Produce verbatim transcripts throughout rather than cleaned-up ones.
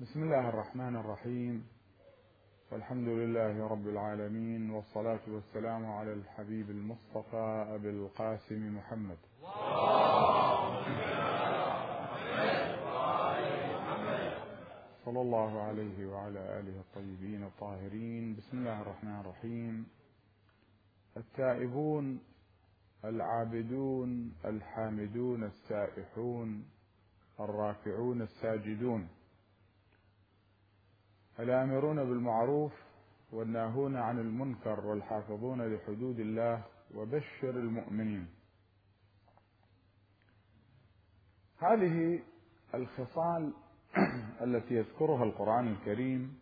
بسم الله الرحمن الرحيم، والحمد لله رب العالمين، والصلاة والسلام على الحبيب المصطفى أبي القاسم محمد صلى الله عليه وعلى آله الطيبين الطاهرين. بسم الله الرحمن الرحيم. التائبون العابدون الحامدون السائحون الراكعون الساجدون، الآمرون بالمعروف والناهون عن المنكر والحافظون لحدود الله، وبشر المؤمنين. هذه الخصال التي يذكرها القرآن الكريم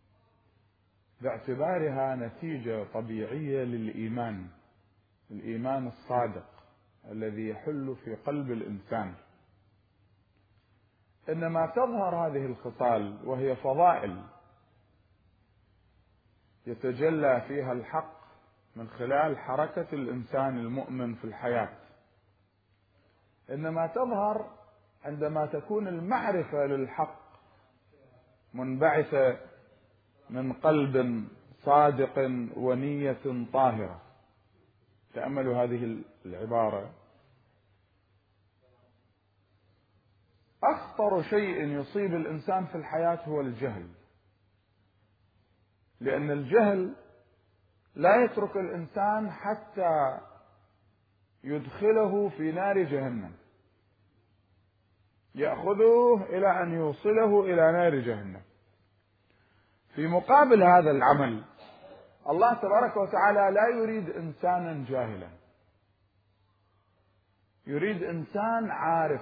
باعتبارها نتيجة طبيعية للإيمان، الإيمان الصادق الذي يحل في قلب الإنسان، إنما تظهر هذه الخصال وهي فضائل يتجلى فيها الحق من خلال حركة الإنسان المؤمن في الحياة، إنما تظهر عندما تكون المعرفة للحق منبعثة من قلب صادق ونية طاهرة. تأملوا هذه العبارة: أخطر شيء يصيب الإنسان في الحياة هو الجهل، لأن الجهل لا يترك الإنسان حتى يدخله في نار جهنم، يأخذه إلى أن يوصله إلى نار جهنم. في مقابل هذا العمل الله تبارك وتعالى لا يريد إنسانا جاهلا، يريد إنسان عارف،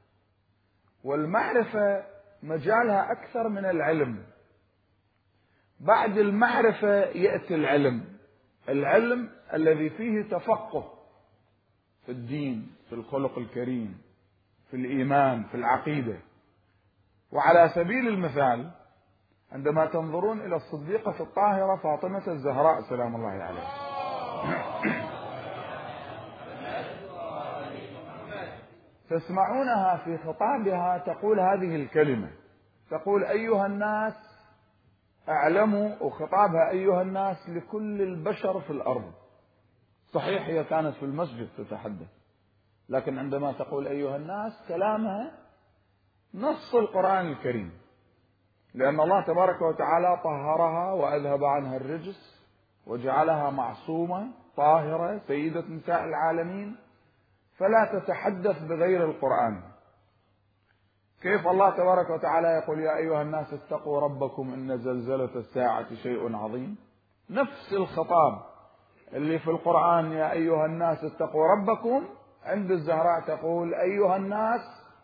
والمعرفة مجالها أكثر من العلم. بعد المعرفة يأتي العلم، العلم الذي فيه تفقه في الدين، في الخلق الكريم، في الإيمان، في العقيدة. وعلى سبيل المثال عندما تنظرون إلى الصديقة الطاهرة فاطمة الزهراء سلام الله عليها، تسمعونها في خطابها تقول هذه الكلمة، تقول: أيها الناس اعلموا، وخطابها أيها الناس لكل البشر في الأرض. صحيح هي كانت في المسجد تتحدث، لكن عندما تقول أيها الناس كلامها نص القرآن الكريم، لأن الله تبارك وتعالى طهرها وأذهب عنها الرجس وجعلها معصومة طاهرة سيدة نساء العالمين، فلا تتحدث بغير القرآن. كيف الله تبارك وتعالى يقول: يا أيها الناس اتقوا ربكم إن زلزلة الساعة شيء عظيم؟ نفس الخطاب اللي في القرآن يا أيها الناس اتقوا ربكم، عند الزهراء تقول: أيها الناس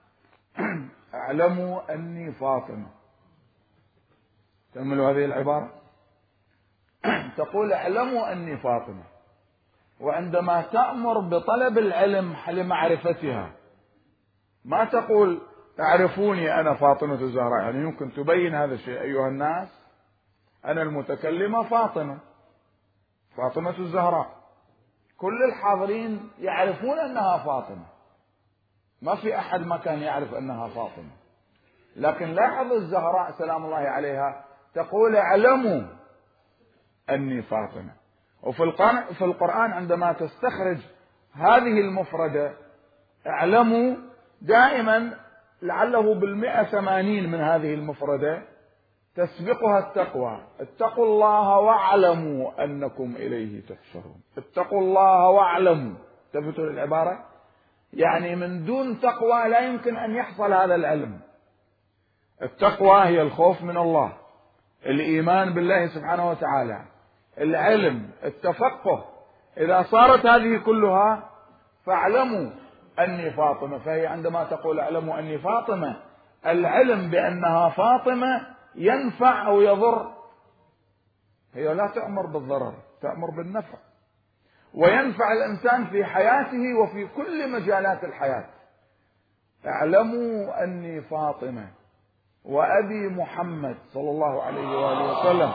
اعلموا أني فاطمة. تأملوا هذه العبارة، تقول: اعلموا أني فاطمة. وعندما تأمر بطلب العلم لمعرفتها ما تقول: اعرفوني أنا فاطمة الزهراء، يعني يمكن تبين هذا الشيء: أيها الناس أنا المتكلمة فاطمة، فاطمة الزهراء، كل الحاضرين يعرفون أنها فاطمة، ما في أحد ما كان يعرف أنها فاطمة. لكن لاحظ الزهراء سلام الله عليها تقول: اعلموا أني فاطمة. وفي القرآن, في القرآن عندما تستخرج هذه المفردة اعلموا دائما لعله بالمئة ثمانين من هذه المفردة تسبقها التقوى. اتقوا الله واعلموا أنكم إليه تحشرون. اتقوا الله واعلموا، تثبتوا العبارة، يعني من دون تقوى لا يمكن أن يحصل هذا العلم. التقوى هي الخوف من الله، الإيمان بالله سبحانه وتعالى، العلم، التفقه. إذا صارت هذه كلها فاعلموا أني فاطمة. فهي عندما تقول اعلموا أني فاطمة، العلم بأنها فاطمة ينفع أو يضر. هي لا تأمر بالضرر، تأمر بالنفع، وينفع الإنسان في حياته وفي كل مجالات الحياة. اعلموا أني فاطمة وأبي محمد صلى الله عليه وآله وسلم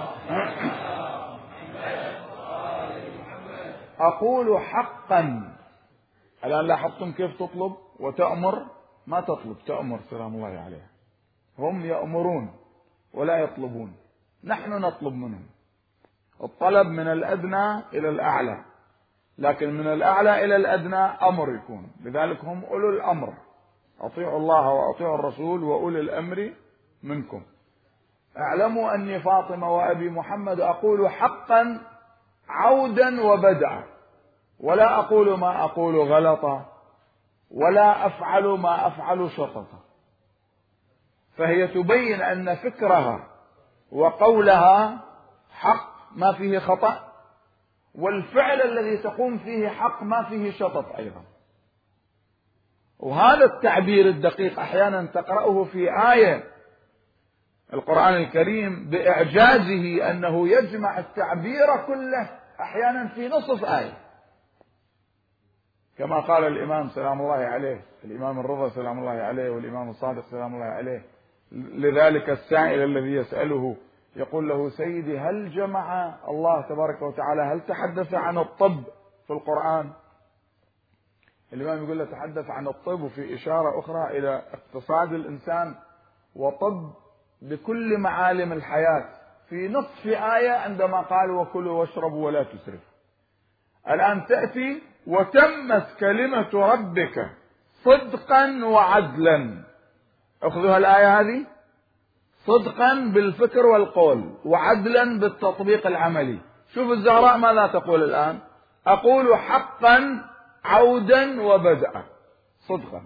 أقول حقا. الآن لاحظتم كيف تطلب وتأمر؟ ما تطلب، تأمر سلام الله عليه. هم يأمرون ولا يطلبون، نحن نطلب منهم. الطلب من الأدنى إلى الأعلى، لكن من الأعلى إلى الأدنى أمر يكون، لذلك هم أولو الأمر، أطيعوا الله وأطيعوا الرسول وأولي الأمر منكم. اعلموا أني فاطمة وأبي محمد أقول حقا عودا وبدعا، ولا أقول ما أقول غلطا، ولا أفعل ما أفعل شططا. فهي تبين أن فكرها وقولها حق ما فيه خطأ، والفعل الذي تقوم فيه حق ما فيه شطط أيضا. وهذا التعبير الدقيق أحيانا تقرأه في آية القرآن الكريم بإعجازه أنه يجمع التعبير كله أحيانا في نصف آية، كما قال الإمام سلام الله عليه، الإمام الرضا سلام الله عليه والإمام الصادق سلام الله عليه، لذلك السائل الذي يسأله يقول له: سيدي هل جمع الله تبارك وتعالى، هل تحدث عن الطب في القرآن؟ الإمام يقول له: تحدث عن الطب، وفي إشارة أخرى إلى اقتصاد الإنسان وطب بكل معالم الحياة في نصف آية عندما قال: وكلوا واشربوا ولا تسرفوا. الآن تأتي: وتمت كلمة ربك صدقا وعدلا. اخذوها الآية هذه، صدقا بالفكر والقول، وعدلا بالتطبيق العملي. شوف الزهراء ماذا تقول الآن: أقول حقا عودا وبدأ صدقا،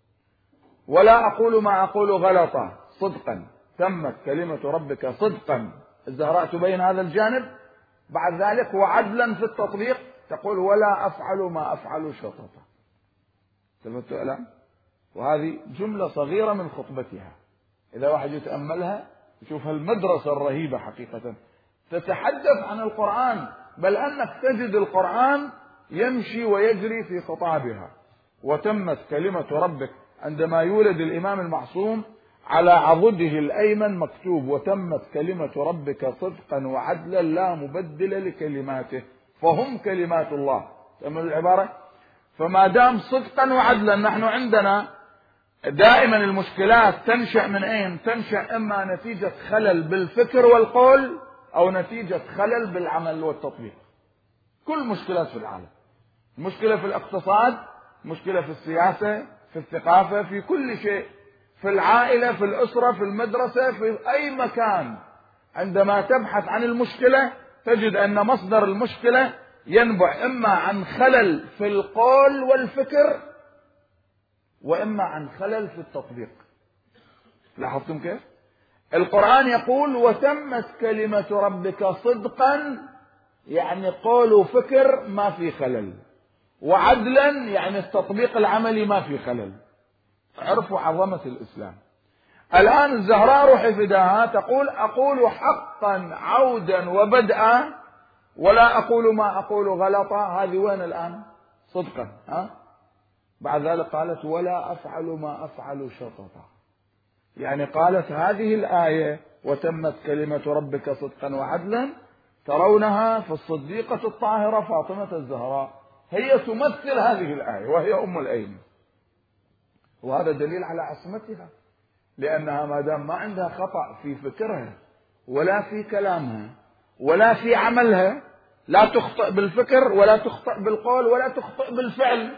ولا أقول ما أقول غلطا صدقا. تمت كلمة ربك صدقا، الزهراء تبين هذا الجانب. بعد ذلك وعدلا في التطبيق تقول: ولا أفعل ما أفعل شططا. تلفتوا الآن؟ وهذه جملة صغيرة من خطبتها، إذا واحد يتأملها يشوف المدرسة الرهيبة حقيقة، تتحدث عن القرآن، بل أنك تجد القرآن يمشي ويجري في خطابها. وتمت كلمة ربك، عندما يولد الإمام المعصوم على عضده الأيمن مكتوب: وتمت كلمة ربك صدقا وعدلا لا مبدل لكلماته، فهم كلمات الله. تأمل العبارة. فما دام صدقا وعدلا، نحن عندنا دائما المشكلات تنشأ من أين؟ تنشأ إما نتيجة خلل بالفكر والقول، أو نتيجة خلل بالعمل والتطبيق. كل مشكلات في العالم، مشكلة في الاقتصاد، مشكلة في السياسة، في الثقافة، في كل شيء، في العائلة، في الأسرة، في المدرسة، في أي مكان. عندما تبحث عن المشكلة تجد أن مصدر المشكلة ينبع إما عن خلل في القول والفكر، وإما عن خلل في التطبيق. لاحظتم كيف؟ القرآن يقول: وتمت كلمة ربك صدقا، يعني قول وفكر ما في خلل، وعدلا يعني التطبيق العملي ما في خلل. عرفوا عظمة الإسلام. الآن الزهراء روح فداها تقول: أقول حقا عودا وبدءا، ولا أقول ما أقول غلطا. هذه وين الآن؟ صدقا. ها؟ بعد ذلك قالت: ولا أفعل ما أفعل شططا. يعني قالت هذه الآية: وتمت كلمة ربك صدقا وعدلا، ترونها في الصديقة الطاهرة فاطمة الزهراء، هي تمثل هذه الآية وهي أم الأيمن. وهذا دليل على عصمتها، لأنها ما دام ما عندها خطأ في فكرها ولا في كلامها ولا في عملها، لا تخطئ بالفكر ولا تخطئ بالقول ولا تخطئ بالفعل،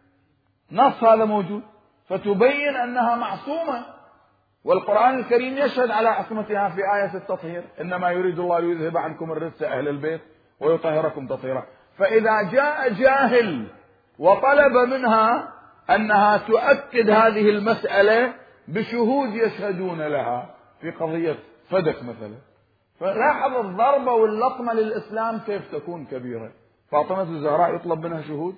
نص هذا موجود، فتبين أنها معصومة. والقرآن الكريم يشهد على عصمتها في آية التطهير: إنما يريد الله ليذهب عنكم الرجس أهل البيت ويطهركم تطهيرا. فإذا جاء جاهل وطلب منها أنها تؤكد هذه المسألة بشهود يشهدون لها في قضية فدك مثلا، فلاحظ الضربة واللطمة للإسلام كيف تكون كبيرة. فاطمة الزهراء يطلب منها شهود؟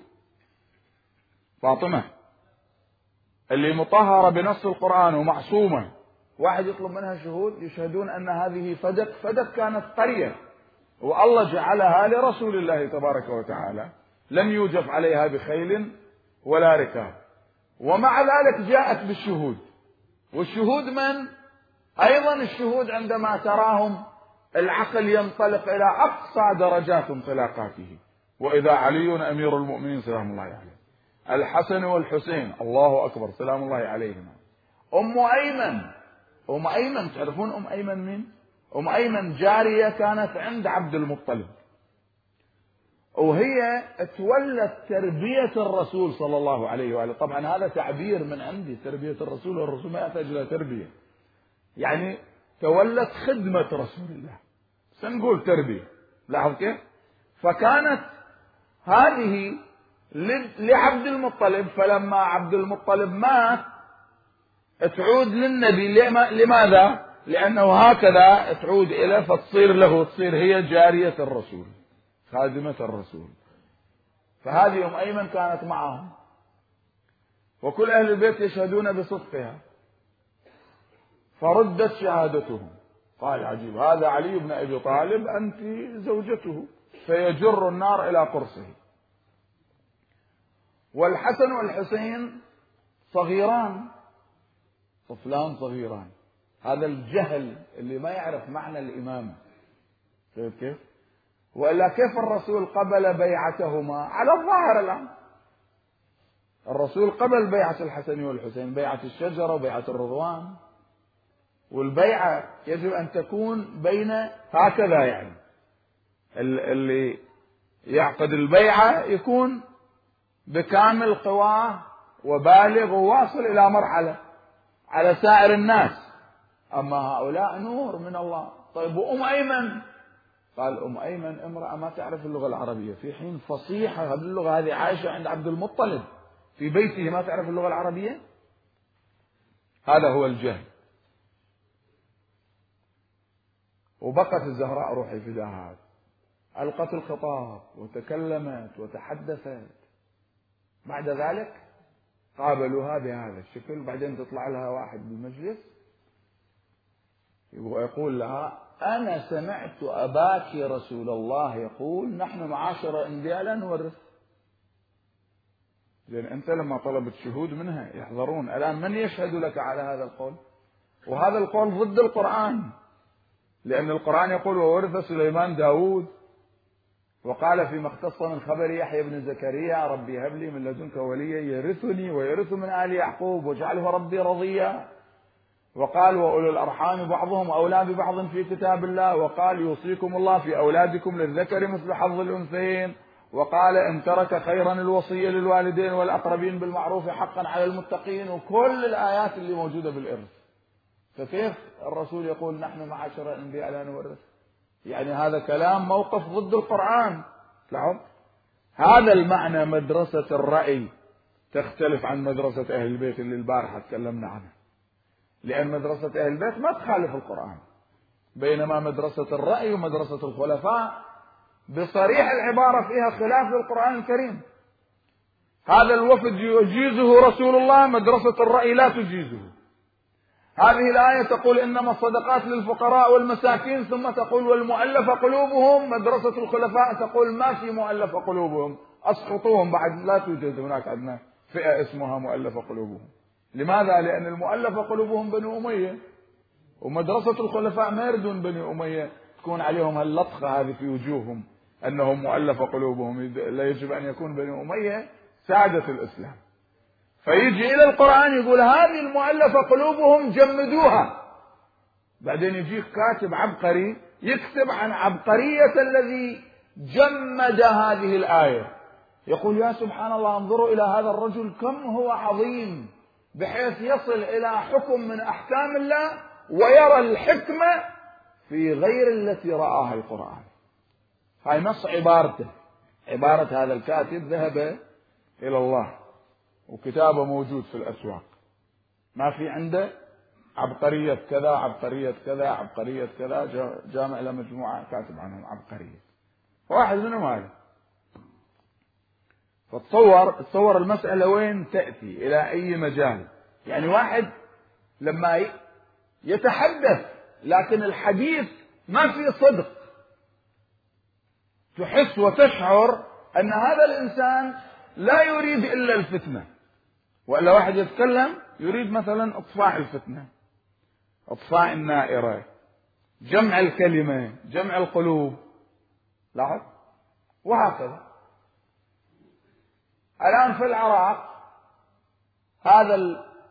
فاطمة اللي مطهرة بنص القرآن ومعصومة، واحد يطلب منها شهود يشهدون أن هذه فدك؟ فدك كانت قرية والله جعلها لرسول الله تبارك وتعالى، لم يوجف عليها بخيل ولا ركاب، ومع ذلك جاءت بالشهود. والشهود من؟ أيضا الشهود عندما تراهم العقل ينطلق إلى أقصى درجات انطلاقاته. وإذا علي أمير المؤمنين سلام الله عليه، الحسن والحسين الله أكبر سلام الله عليهما، أم أيمن أم أيمن، تعرفون أم أيمن مين؟ أم أيمن جارية كانت عند عبد المطلب، وهي تولت تربية الرسول صلى الله عليه وآله. طبعا هذا تعبير من عندي، تربية الرسول، والرسول ما يحتاج إلى تربية، يعني تولت خدمة رسول الله، سنقول تربية. لاحظ كيف؟ فكانت هذه لعبد المطلب، فلما عبد المطلب مات تعود للنبي. لماذا؟ لأنه هكذا تعود إليه، فتصير له، تصير هي جارية الرسول، خادمة الرسول. فهذه أم أيمن كانت معهم، وكل أهل البيت يشهدون بصدقها، فردت شهادتهم. قال عجيب، هذا علي بن أبي طالب، أنت زوجته، فيجر النار إلى قرصه. والحسن والحسين صغيران، طفلان صغيران. هذا الجهل اللي ما يعرف معنى الإمامة، كيف؟ وإلا كيف الرسول قبل بيعتهما على الظاهر الآن؟ الرسول قبل بيعة الحسن والحسين، بيعة الشجرة وبيعة الرضوان، والبيعة يجب أن تكون بين هكذا، يعني اللي يعقد البيعة يكون بكامل قواه وبالغ وواصل إلى مرحلة على سائر الناس، أما هؤلاء نور من الله. طيب وأم أيمن؟ قال أم أيمن امرأة ما تعرف اللغة العربية، في حين فصيحة باللغة، هذه عايشة عند عبد المطلب في بيته، ما تعرف اللغة العربية. هذا هو الجهل. وبقت الزهراء روحي فداها، ألقت الخطاب وتكلمت وتحدثت. بعد ذلك قابلوها بهذا الشكل، بعدين تطلع لها واحد بالمجلس ويقول لها أنا سمعت أباك رسول الله يقول نحن معاشر أنبياء لا نورث. لأن أنت لما طلبت شهود منها يحضرون، الآن من يشهد لك على هذا القول؟ وهذا القول ضد القرآن، لأن القرآن يقول وورث سليمان داود، وقال فيما اختص من خبر يحيى بن زكريا ربي هب لي من لدنك وليا يرثني ويرث من آل يعقوب واجعله ربي رضيا، وقال وأولو الأرحام بعضهم أولى ببعض في كتاب الله، وقال يوصيكم الله في أولادكم للذكر مثل حظ الأنثيين، وقال إن ترك خيرا الوصية للوالدين والأقربين بالمعروف حقا على المتقين، وكل الآيات اللي موجودة بالإرث. فكيف الرسول يقول نحن معاشر الأنبياء لا نورث؟ يعني هذا كلام موقف ضد القرآن. لاحظ هذا المعنى. مدرسة الرأي تختلف عن مدرسة أهل البيت اللي البارحة تكلمنا عنها، لأن مدرسة أهل البيت ما تخالف القرآن، بينما مدرسة الرأي ومدرسة الخلفاء بصريح العبارة فيها خلاف للقرآن الكريم. هذا الوفد يجيزه رسول الله، مدرسة الرأي لا تجيزه. هذه الآية تقول إنما الصدقات للفقراء والمساكين، ثم تقول والمؤلف قلوبهم، مدرسة الخلفاء تقول ما في مؤلف قلوبهم، أسقطوهم، بعد لا توجد هناك عندنا فئة اسمها مؤلف قلوبهم. لماذا؟ لأن المؤلف قلوبهم بني أمية، ومدرسة الخلفاء ما يردون بني أمية تكون عليهم هاللطخة هذه في وجوههم أنهم مؤلف قلوبهم، لا يجب أن يكون بني أمية سادة الإسلام. فيجي إلى القرآن يقول هذه المؤلفة قلوبهم جمدوها، بعدين يجيك كاتب عبقري يكتب عن عبقرية الذي جمد هذه الآية، يقول يا سبحان الله انظروا إلى هذا الرجل كم هو عظيم بحيث يصل إلى حكم من أحكام الله ويرى الحكمة في غير التي رآها القرآن. هاي نص عبارته، عبارة هذا الكاتب ذهب إلى الله وكتابه موجود في الأسواق، ما في عنده عبقرية كذا عبقرية كذا عبقرية كذا، جامع له مجموعة كاتب عنهم عبقرية، واحد منهم هذا. فتصور تصور المسألة وين تأتي إلى أي مجال. يعني واحد لما يتحدث لكن الحديث ما فيه صدق، تحس وتشعر أن هذا الإنسان لا يريد إلا الفتنة، وإلا واحد يتكلم يريد مثلا إطفاء الفتنة، إطفاء النائرة، جمع الكلمة، جمع القلوب. لاحظ وهكذا. الآن في العراق هذا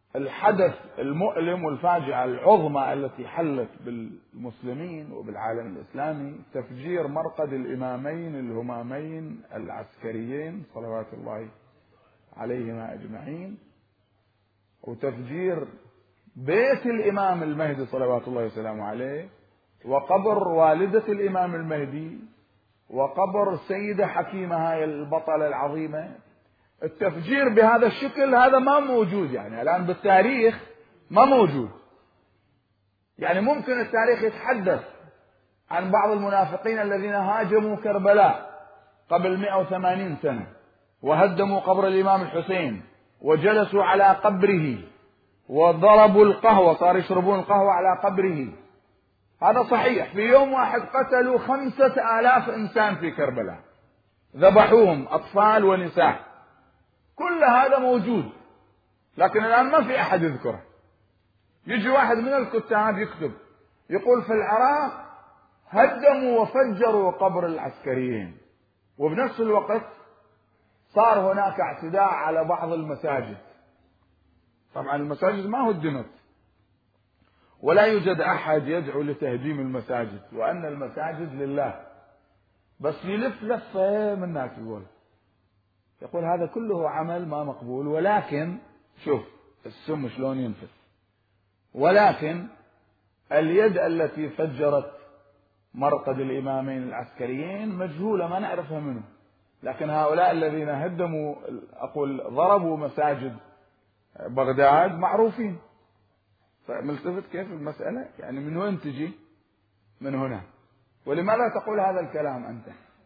الحدث المؤلم والفاجعة العظمى التي حلت بالمسلمين وبالعالم الإسلامي تفجير مرقد الإمامين الهمامين العسكريين صلوات الله عليهما أجمعين، وتفجير بيت الإمام المهدي صلوات الله وسلامه عليه، وقبر والدة الإمام المهدي، وقبر السيدة حكيمة هاي البطلة العظيمة. التفجير بهذا الشكل هذا ما موجود يعني الآن بالتاريخ، ما موجود. يعني ممكن التاريخ يتحدث عن بعض المنافقين الذين هاجموا كربلاء قبل مئة وثمانين سنة وهدموا قبر الإمام الحسين وجلسوا على قبره وضربوا القهوة، صار يشربون القهوة على قبره. هذا صحيح. في يوم واحد قتلوا خمسة آلاف إنسان في كربلاء، ذبحوهم أطفال ونساء. كل هذا موجود، لكن الآن ما في أحد يذكره. يجي واحد من الكتاب يكتب يقول في العراق هدموا وفجروا قبر العسكريين، وبنفس الوقت صار هناك اعتداء على بعض المساجد. طبعا المساجد ما هدمت، ولا يوجد أحد يدعو لتهديم المساجد، وأن المساجد لله. بس يلف لفة من الناس يقول يقول هذا كله عمل ما مقبول، ولكن شوف السم شلون ينفث. ولكن اليد التي فجرت مرقد الإمامين العسكريين مجهولة ما نعرفها منه، لكن هؤلاء الذين هدموا أقول ضربوا مساجد بغداد معروفين. فملتفت كيف المسألة؟ يعني من وين تجي؟ من هنا. ولماذا تقول هذا الكلام أنت؟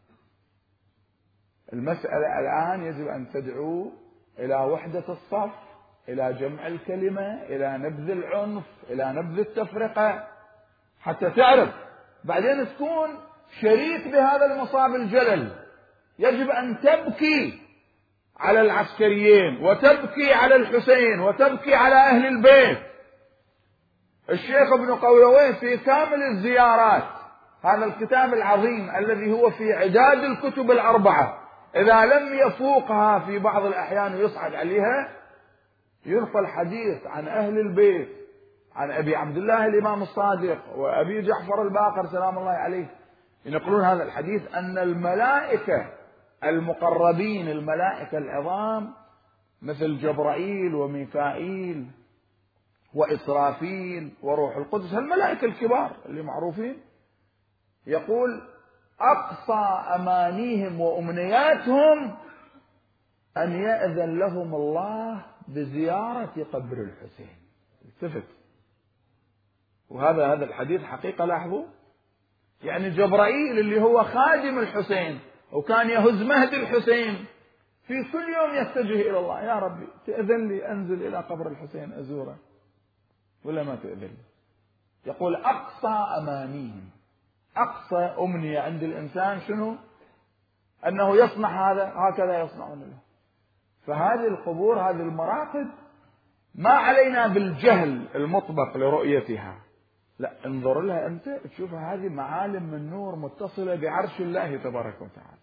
المسألة الآن يجب أن تدعو إلى وحدة الصف، إلى جمع الكلمة، إلى نبذ العنف، إلى نبذ التفرقة، حتى تعرف بعدين تكون شريك بهذا المصاب الجلل. يجب أن تبكي على العسكريين، وتبكي على الحسين، وتبكي على أهل البيت. الشيخ ابن قولويه في كامل الزيارات، هذا الكتاب العظيم الذي هو في عداد الكتب الأربعة، إذا لم يفوقها في بعض الأحيان ويصعد عليها، ينقل الحديث عن أهل البيت، عن أبي عبد الله الإمام الصادق وأبي جعفر الباقر سلام الله عليه، ينقلون هذا الحديث أن الملائكة المقربين، الملائكة العظام مثل جبرائيل وميكائيل وإسرافيل وروح القدس، الملائكة الكبار اللي معروفين، يقول أقصى أمانيهم وأمنياتهم أن يأذن لهم الله بزيارة قبر الحسين. التفت. وهذا هذا الحديث حقيقة لاحظوا، يعني جبرائيل اللي هو خادم الحسين وكان يهز مهد الحسين في كل يوم يتجه إلى الله، يا ربي تأذن لي أنزل إلى قبر الحسين أزوره ولا ما تأذن لي؟ يقول أقصى أمانيهم، أقصى أمنية عند الإنسان شنو؟ أنه يصنع هذا، هكذا يصنعون له. فهذه القبور، هذه المراقد، ما علينا بالجهل المطبق لرؤيتها، لا انظر لها أنت تشوفها، هذه معالم من نور متصلة بعرش الله تبارك وتعالى.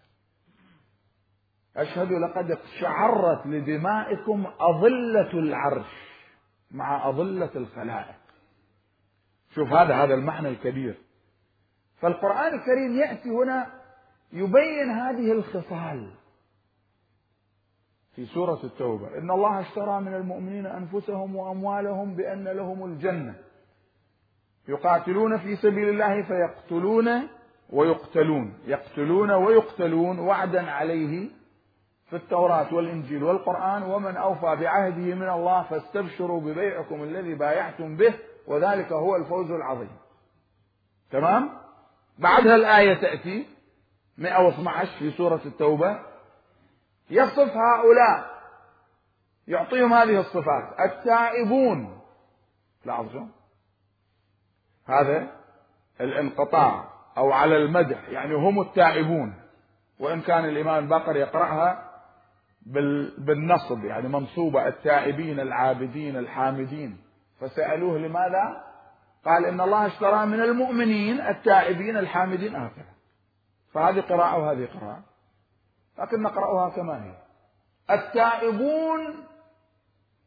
أشهد لقد اقشعرت لدمائكم أظلة العرش مع أظلة الخلائق. شوف هذا هذا المعنى الكبير. فالقرآن الكريم يأتي هنا يبين هذه الخصال في سورة التوبة: إن الله اشترى من المؤمنين أنفسهم وأموالهم بأن لهم الجنة يقاتلون في سبيل الله فيقتلون ويقتلون، يقتلون ويقتلون وعدا عليه في التوراة والإنجيل والقرآن، ومن أوفى بعهده من الله فاستبشروا ببيعكم الذي بايعتم به وذلك هو الفوز العظيم. تمام؟ بعدها الآية تأتي مئة واثني عشر في سورة التوبة، يصف هؤلاء، يعطيهم هذه الصفات: التائبون. لاحظوا هذا الانقطاع أو على المدح، يعني هم التائبون، وإن كان الإمام الباقر يقرأها بالنصب، يعني منصوبة: التائبين العابدين الحامدين. فسألوه لماذا؟ قال إن الله اشترى من المؤمنين التائبين الحامدين، هكذا. فهذه قراءة وهذه قراءة، لكن نقرأها كما هي: التائبون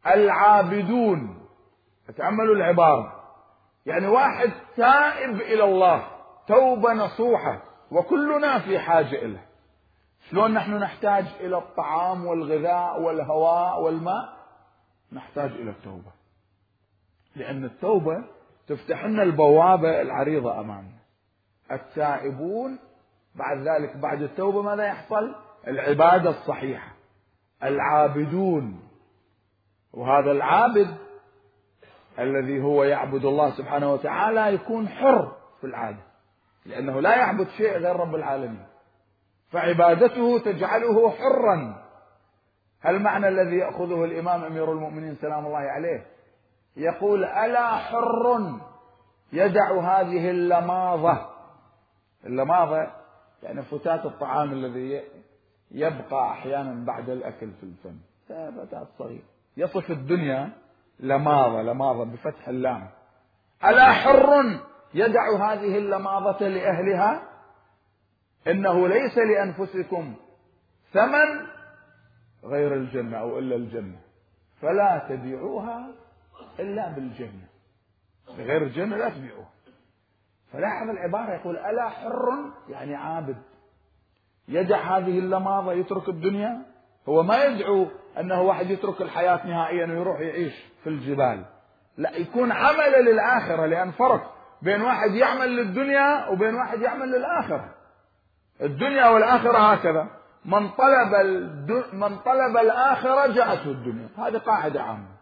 العابدون. تأملوا العبارة، يعني واحد تائب إلى الله توبة نصوحة، وكلنا في حاجة إليه. شلون نحن نحتاج إلى الطعام والغذاء والهواء والماء؟ نحتاج إلى التوبة، لأن التوبة تفتح لنا البوابة العريضة أمامنا. التائبون بعد ذلك بعد التوبة ماذا يحصل؟ العبادة الصحيحة. العابدون، وهذا العابد الذي هو يعبد الله سبحانه وتعالى يكون حر في العادة، لأنه لا يعبد شيء غير رب العالمين، فعبادته تجعله حرا. المعنى الذي يأخذه الإمام أمير المؤمنين سلام الله عليه، يقول: ألا حر يدع هذه اللماضة. اللماضة يعني فتات الطعام الذي يبقى أحيانا بعد الأكل في الفم، فتات صغير. يصف الدنيا لماضة، لماضة بفتح اللام. ألا حر يدع هذه اللماضة لأهلها، إنه ليس لأنفسكم ثمن غير الجنة أو إلا الجنة، فلا تبيعوها إلا بالجنة، غير الجنة لا تبيعوها. فلاحظ العبارة، يقول: ألا حر يعني عابد يدع هذه اللماضة، يترك الدنيا. هو ما يدعو أنه واحد يترك الحياة نهائيا ويروح يعيش في الجبال، لا، يكون عمل للآخرة، لأن فرق بين واحد يعمل للدنيا وبين واحد يعمل للآخرة. الدنيا والآخرة هكذا، من طلب من طلب الآخرة جاءته الدنيا، هذه قاعدة عامة.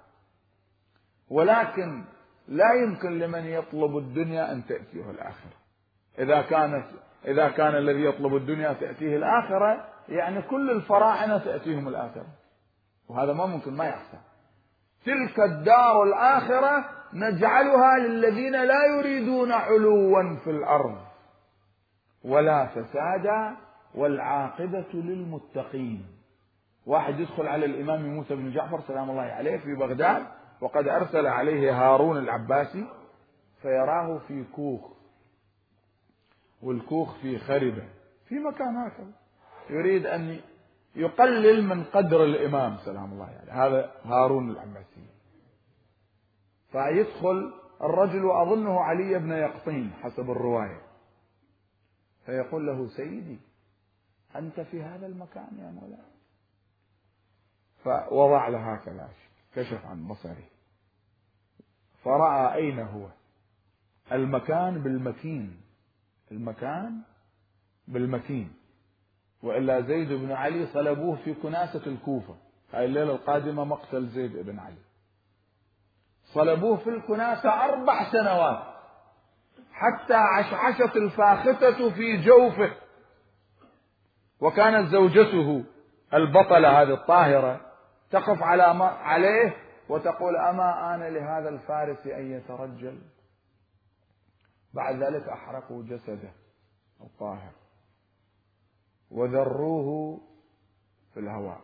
ولكن لا يمكن لمن يطلب الدنيا أن تأتيه الآخرة. إذا كانت إذا كان الذي يطلب الدنيا تأتيه الآخرة، يعني كل الفراعنة تأتيهم الآخرة، وهذا ما ممكن، ما يحصل. تلك الدار الآخرة نجعلها للذين لا يريدون علوا في الأرض ولا فسادا والعاقبة للمتقين. واحد يدخل على الإمام موسى بن جعفر سلام الله عليه في بغداد، وقد أرسل عليه هارون العباسي، فيراه في كوخ، والكوخ في خربة في مكان هكذا، يريد أن يقلل من قدر الإمام سلام الله عليه، هذا هارون العباسي. فيدخل الرجل وأظنه علي بن يقطين حسب الرواية، فيقول له: سيدي أنت في هذا المكان يا مولاي؟ فوضع له هكذا، كشف عن بصره، فرأى أين هو. المكان بالمكين، المكان بالمكين، وإلا زيد بن علي صلبوه في كناسة الكوفة. هاي الليلة القادمة مقتل زيد بن علي، صلبوه في الكناسة أربع سنوات حتى عشعشت الفاختة في جوفه، وكانت زوجته البطلة هذه الطاهرة تقف على عليه وتقول: أما آن لهذا الفارس أن يترجل؟ بعد ذلك أحرقوا جسده الطاهر وذروه في الهواء.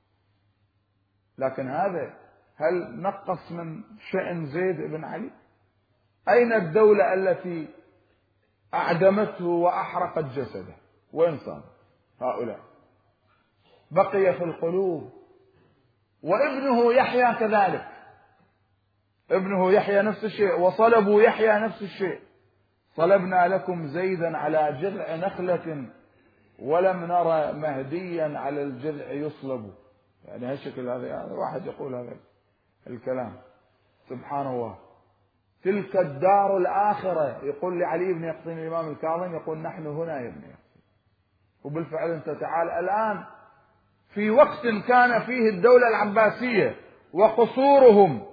لكن هذا هل نقص من شأن زيد بن علي؟ أين الدولة التي أعدمته وأحرقت جسده؟ وين صار هؤلاء؟ بقي في القلوب. وابنه يحيى كذلك، ابنه يحيى نفس الشيء، وصلبوا يحيى نفس الشيء. صلبنا لكم زيدا على جذع نخلة ولم نرى مهديا على الجذع يصلب. يعني هالشكل هذا واحد يقول هذا الكلام، سبحان الله. تلك الدار الآخرة، يقول لعلي بن يقطين الإمام الكاظم، يقول: نحن هنا يا ابن يقطين. وبالفعل أنت تعال الآن في وقت كان فيه الدولة العباسية وقصورهم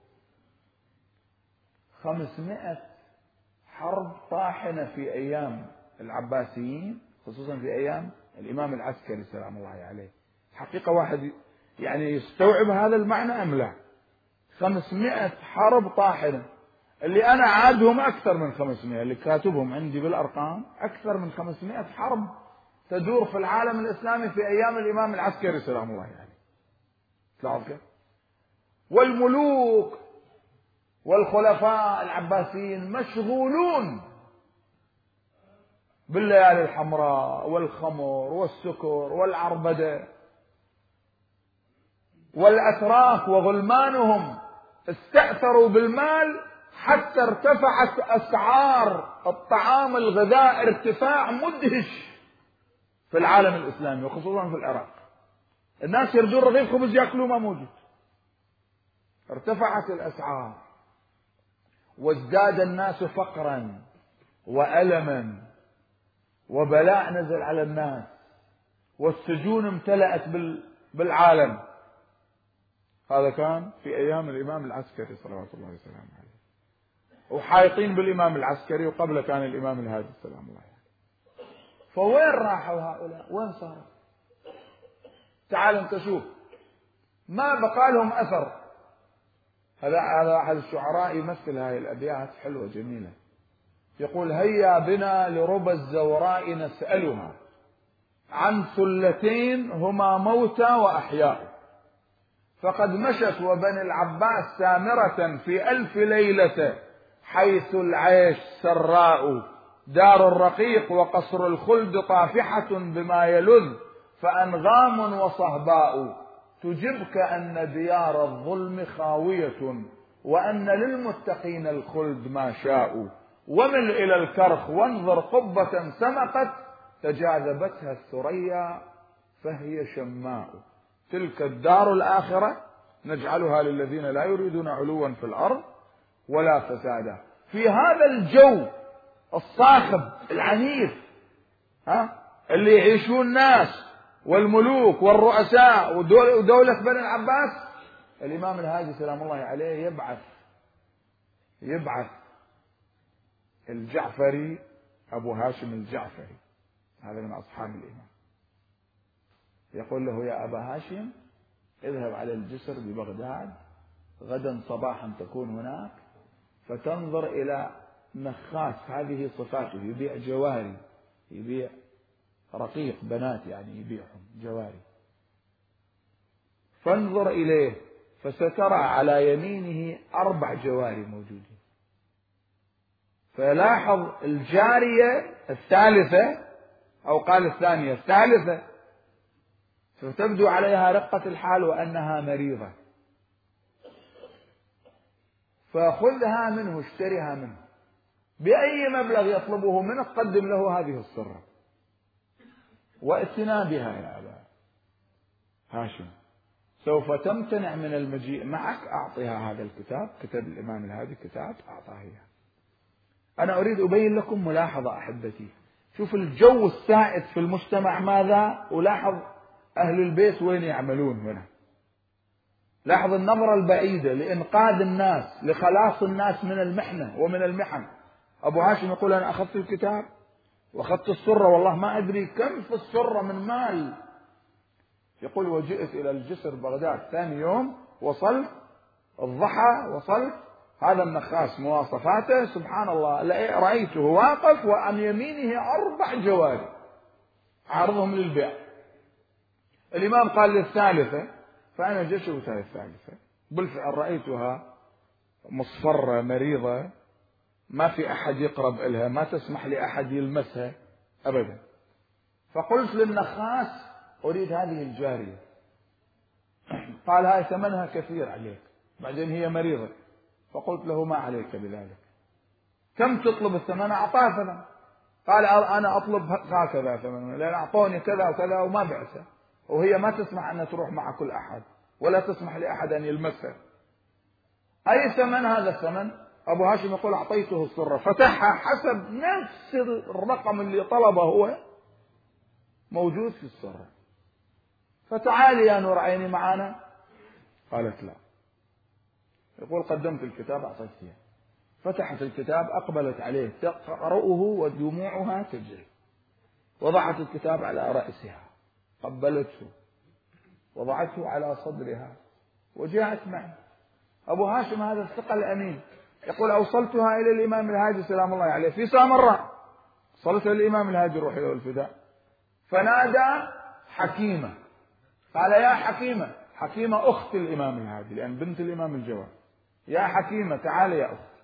خمسمائة حرب طاحنة في أيام العباسيين، خصوصا في أيام الإمام العسكري سلام الله عليه. حقيقة واحد يعني يستوعب هذا المعنى أم لا؟ خمسمائة حرب طاحنة، اللي أنا عادهم أكثر من خمسمائة، اللي كاتبهم عندي بالأرقام أكثر من خمسمائة حرب تدور في العالم الإسلامي في أيام الإمام العسكري سلام الله عليه. تعرف؟ والملوك والخلفاء العباسيين مشغولون بالليالي الحمراء والخمر والسكر والعربدة، والأتراك وغلمانهم استأثروا بالمال حتى ارتفعت أسعار الطعام الغذاء ارتفاع مدهش في العالم الإسلامي وخصوصا في العراق. الناس يرجون رغيف خبز يأكلوا ما موجود. ارتفعت الأسعار وازداد الناس فقرا وألما وبلاء نزل على الناس والسجون امتلأت بالعالم. هذا كان في أيام الإمام العسكري صلوات الله وسلامه عليه، وحايطين بالإمام العسكري، وقبل كان الإمام الهادي سلام الله عليه. فوين راحوا هؤلاء؟ وين صاروا؟ تعال انت شوف، ما بقى لهم أثر. هذا هذا أحد الشعراء يمثل هذه الأبيات حلوة جميلة، يقول: هيا بنا لربى الزوراء نسألها عن ثلتين هما موتى وأحياء، فقد مشت وبني العباس سامرة في ألف ليلة، حيث العيش سراء دار الرقيق وقصر الخلد طافحة بما يلذ، فأنغام وصهباء تجبك أن ديار الظلم خاوية، وأن للمتقين الخلد ما شاءوا، ومل إلى الكرخ وانظر قبة سمقت تجاذبتها الثريا فهي شماء، تلك الدار الآخرة نجعلها للذين لا يريدون علوا في الأرض ولا فسادا. في هذا الجو الصاخب العنيف ها اللي يعيشون الناس والملوك والرؤساء ودولة بني العباس، الإمام الهادي سلام الله عليه يبعث يبعث الجعفري أبو هاشم الجعفري، هذا من أصحاب الإمام، يقول له: يا أبا هاشم اذهب على الجسر ببغداد غدا صباحا تكون هناك، فتنظر إلى نخاس، هذه صفاته، يبيع جواري، يبيع رقيق بنات يعني يبيعهم جواري، فانظر إليه فسترى على يمينه أربع جواري موجودين، فلاحظ الجارية الثالثة أو قال الثانية الثالثة، فتبدو عليها رقة الحال وأنها مريضة، فخذها منه اشتريها منه بأي مبلغ يطلبه منك، قدم له هذه الصرة واتنا بها يا أبا هاشم، سوف تمتنع من المجيء معك، أعطيها هذا الكتاب، كتب الإمام الهادي كتاب أعطاه إياه. أنا أريد أبين لكم ملاحظة أحبتي، شوف الجو السائد في المجتمع ماذا، ولاحظ أهل البيت وين يعملون هنا، لاحظ النظرة البعيدة لإنقاذ الناس، لخلاص الناس من المحنة ومن المحن. أبو هاشم يقول: أنا أخذت الكتاب وأخذت السرة، والله ما أدري كم في السرة من مال. يقول: وجئت إلى الجسر بغداد ثاني يوم، وصلت الضحى، وصلت هذا النخاس مواصفاته سبحان الله، رأيته واقف وعن يمينه أربع جواري عارضهم للبيع. الإمام قال للثالثة، فأنا جئت الثالثة بالفعل رأيتها مصفرة مريضة، ما في أحد يقرب إلها، ما تسمح لأحد يلمسها أبدا. فقلت للنخاس: أريد هذه الجارية. قال: هاي ثمنها كثير عليك، بعدين هي مريضة. فقلت له: ما عليك بذلك، كم تطلب الثمن؟ أعطاه ثمن. قال: أنا أطلب هكذا ثمن، لأن أعطوني كذا وكذا وما بعته، وهي ما تسمح أن تروح مع كل أحد ولا تسمح لأحد أن يلمسها. أي ثمن هذا الثمن؟ أبو هاشم يقول: أعطيته السرة، فتحها حسب نفس الرقم اللي طلبه هو موجود في السرة. فتعالي يا نور عيني معنا. قالت: لا. يقول: قدمت الكتاب أعطيتها، فتحت الكتاب أقبلت عليه تقرأه ودموعها تجري، وضعت الكتاب على رأسها، قبلته، وضعته على صدرها، وجاءت معي. أبو هاشم هذا الثقة الأمين يقول: أوصلتها إلى الإمام الهادي سلام الله عليه في سامراء، وصلت الإمام الهادي روحي له الفداء، فنادى حكيمة، قال: يا حكيمة. حكيمة أخت الإمام الهادي لأن بنت الإمام الجواد. يا حكيمة تعالي يا أخت،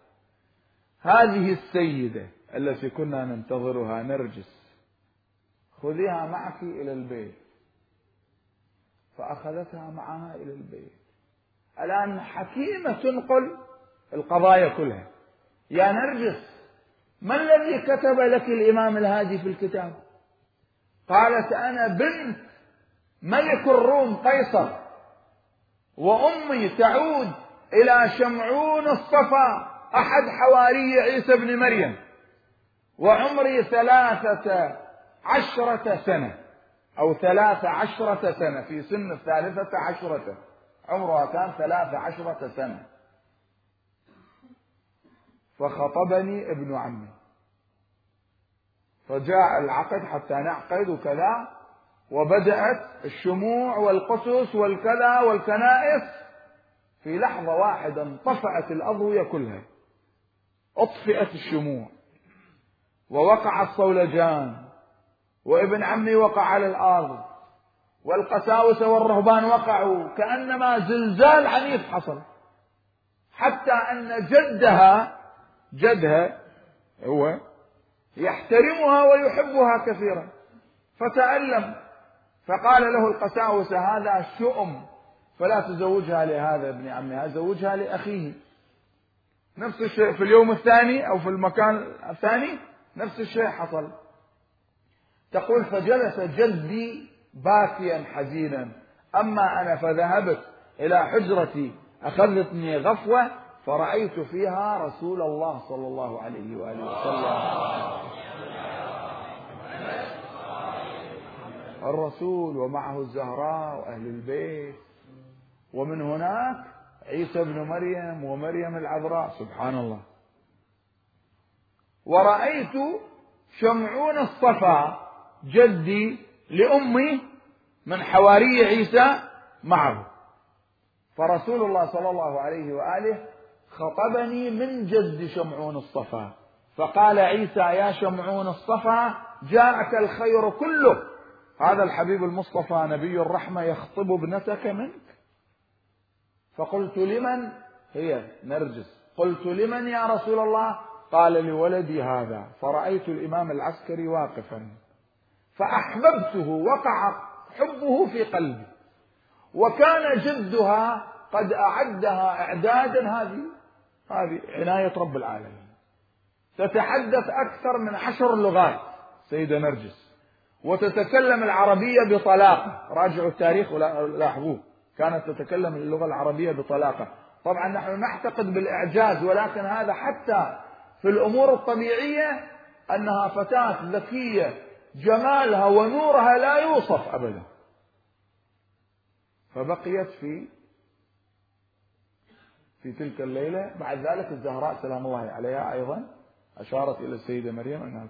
هذه السيدة التي كنا ننتظرها نرجس، خذيها معك إلى البيت. فأخذتها معها إلى البيت. الآن حكيمة تنقل القضايا كلها. يا نرجس، ما الذي كتب لك الإمام الهادي في الكتاب؟ قالت: أنا بنت ملك الروم قيصر، وأمي تعود إلى شمعون الصفا أحد حواري عيسى بن مريم، وعمري ثلاثة عشرة سنة أو ثلاث عشرة سنة، في سن الثالثة عشرة، عمرها كان ثلاث عشرة سنة. فخطبني ابن عمي، فجاء العقد حتى نعقد وكذا، وبدأت الشموع والقصص والكذا والكنائس. في لحظة واحدة انطفأت الأضوية كلها، أطفئت الشموع، ووقع الصولجان، وابن عمي وقع على الأرض، والقساوسة والرهبان وقعوا، كأنما زلزال عنيف حصل، حتى أن جدها جدها هو يحترمها ويحبها كثيرا، فتألم، فقال له القساوسة: هذا شؤم، فلا تزوجها لهذا ابن عمها، زوجها لأخيه. نفس الشيء في اليوم الثاني أو في المكان الثاني نفس الشيء حصل. تقول: فجلس جدي باكيا حزينا، أما أنا فذهبت إلى حجرتي، أخذتني غفوة فرأيت فيها رسول الله صلى الله عليه وآله وسلم، الرسول ومعه الزهراء وأهل البيت، ومن هناك عيسى بن مريم ومريم العذراء، سبحان الله. ورأيت شمعون الصفا جدي لأمي من حواري عيسى معه. فرسول الله صلى الله عليه وآله خطبني من جد شمعون الصفا، فقال عيسى: يا شمعون الصفا، جاءك الخير كله. هذا الحبيب المصطفى نبي الرحمة يخطب ابنتك منك. فقلت: لمن هي؟ نرجس. قلت: لمن يا رسول الله؟ قال: لولدي هذا. فرأيت الإمام العسكري واقفا، فأحببته، وقع حبه في قلبي، وكان جدها قد أعدها إعدادا. هذه هذه عناية رب العالمين. تتحدث أكثر من عشر لغات سيدة نرجس، وتتكلم العربية بطلاقة. راجعوا التاريخ ولاحظوه، كانت تتكلم اللغة العربية بطلاقة. طبعا نحن نعتقد بالإعجاز، ولكن هذا حتى في الأمور الطبيعية، أنها فتاة ذكية، جمالها ونورها لا يوصف أبدا. فبقيت في في تلك الليلة. بعد ذلك الزهراء سلام الله عليها أيضا أشارت إلى السيدة مريم أنها،